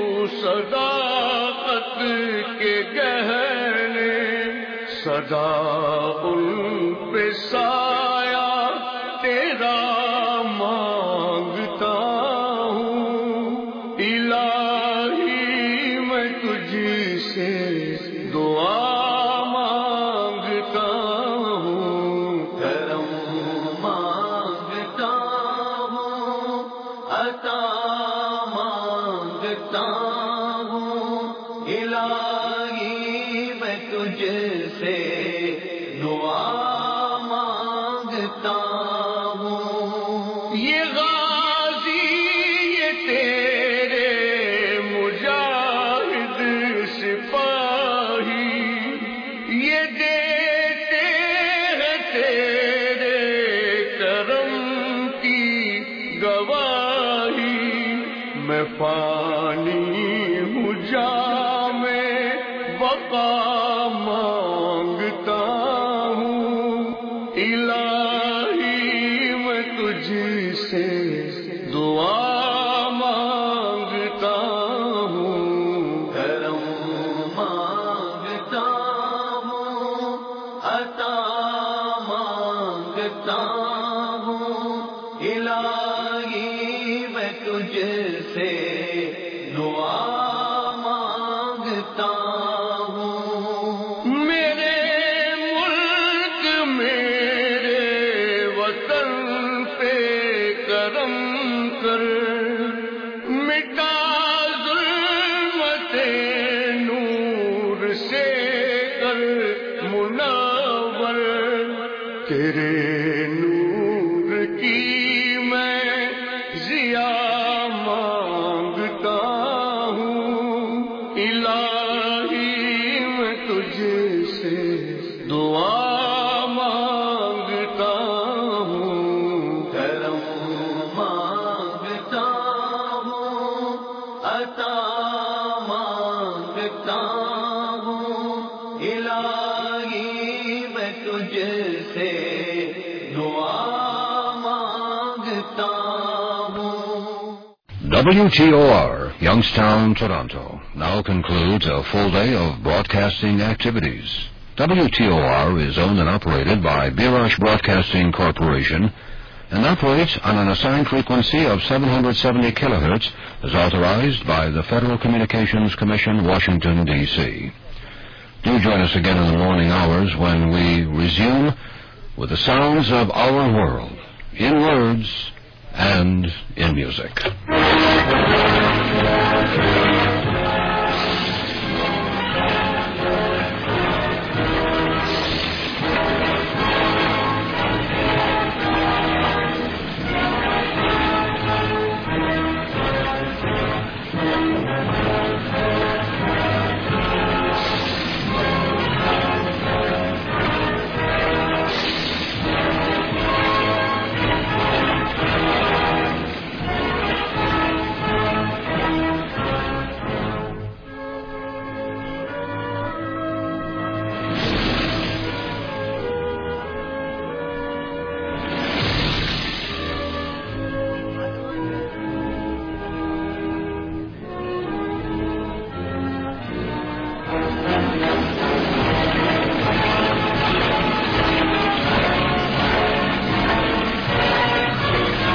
صداقت کے گہنے صدا ان پہ سایہ تیرا مانگتا ہوں الہی میں تجھ سے دعا مانگتا ہوں کرم مانگتا ہوں عطا مانگتا ہوں الہی میں تجھ سے دعا مانگتا ہوں یہ غازی یہ تیرے مجاہد سپاہی یہ دیتے ہیں تیرے کرم کی گواہی میں فانی ہوں جام بقا مانگتا ہوں الہی میں تجھ سے دعا مانگتا ہوں کرم مانگتا ہوں عطا مانگتا ہوں الہی میں تجھ سے دعا مانگتا ہوں میرے ملک میرے وطن پہ کرم کر مٹا ظلمت نور سے کر منور تیرے نور کی میں ضیا مانگتا ہوں الہی میں تجھ سے دعا مانگتا ہوں کرم مانگتا ہوں عطا مانگتا ہوں الہی میں تجھ سے دعا مانگتا ہوں W T O R, Youngstown, Toronto, now concludes a full day of broadcasting activities. W T O R is owned and operated by Birash Broadcasting Corporation and operates on an assigned frequency of seven hundred seventy kilohertz as authorized by the Federal Communications Commission, Washington, D C Do join us again in the morning hours when we resume with the sounds of our world, in words and in music.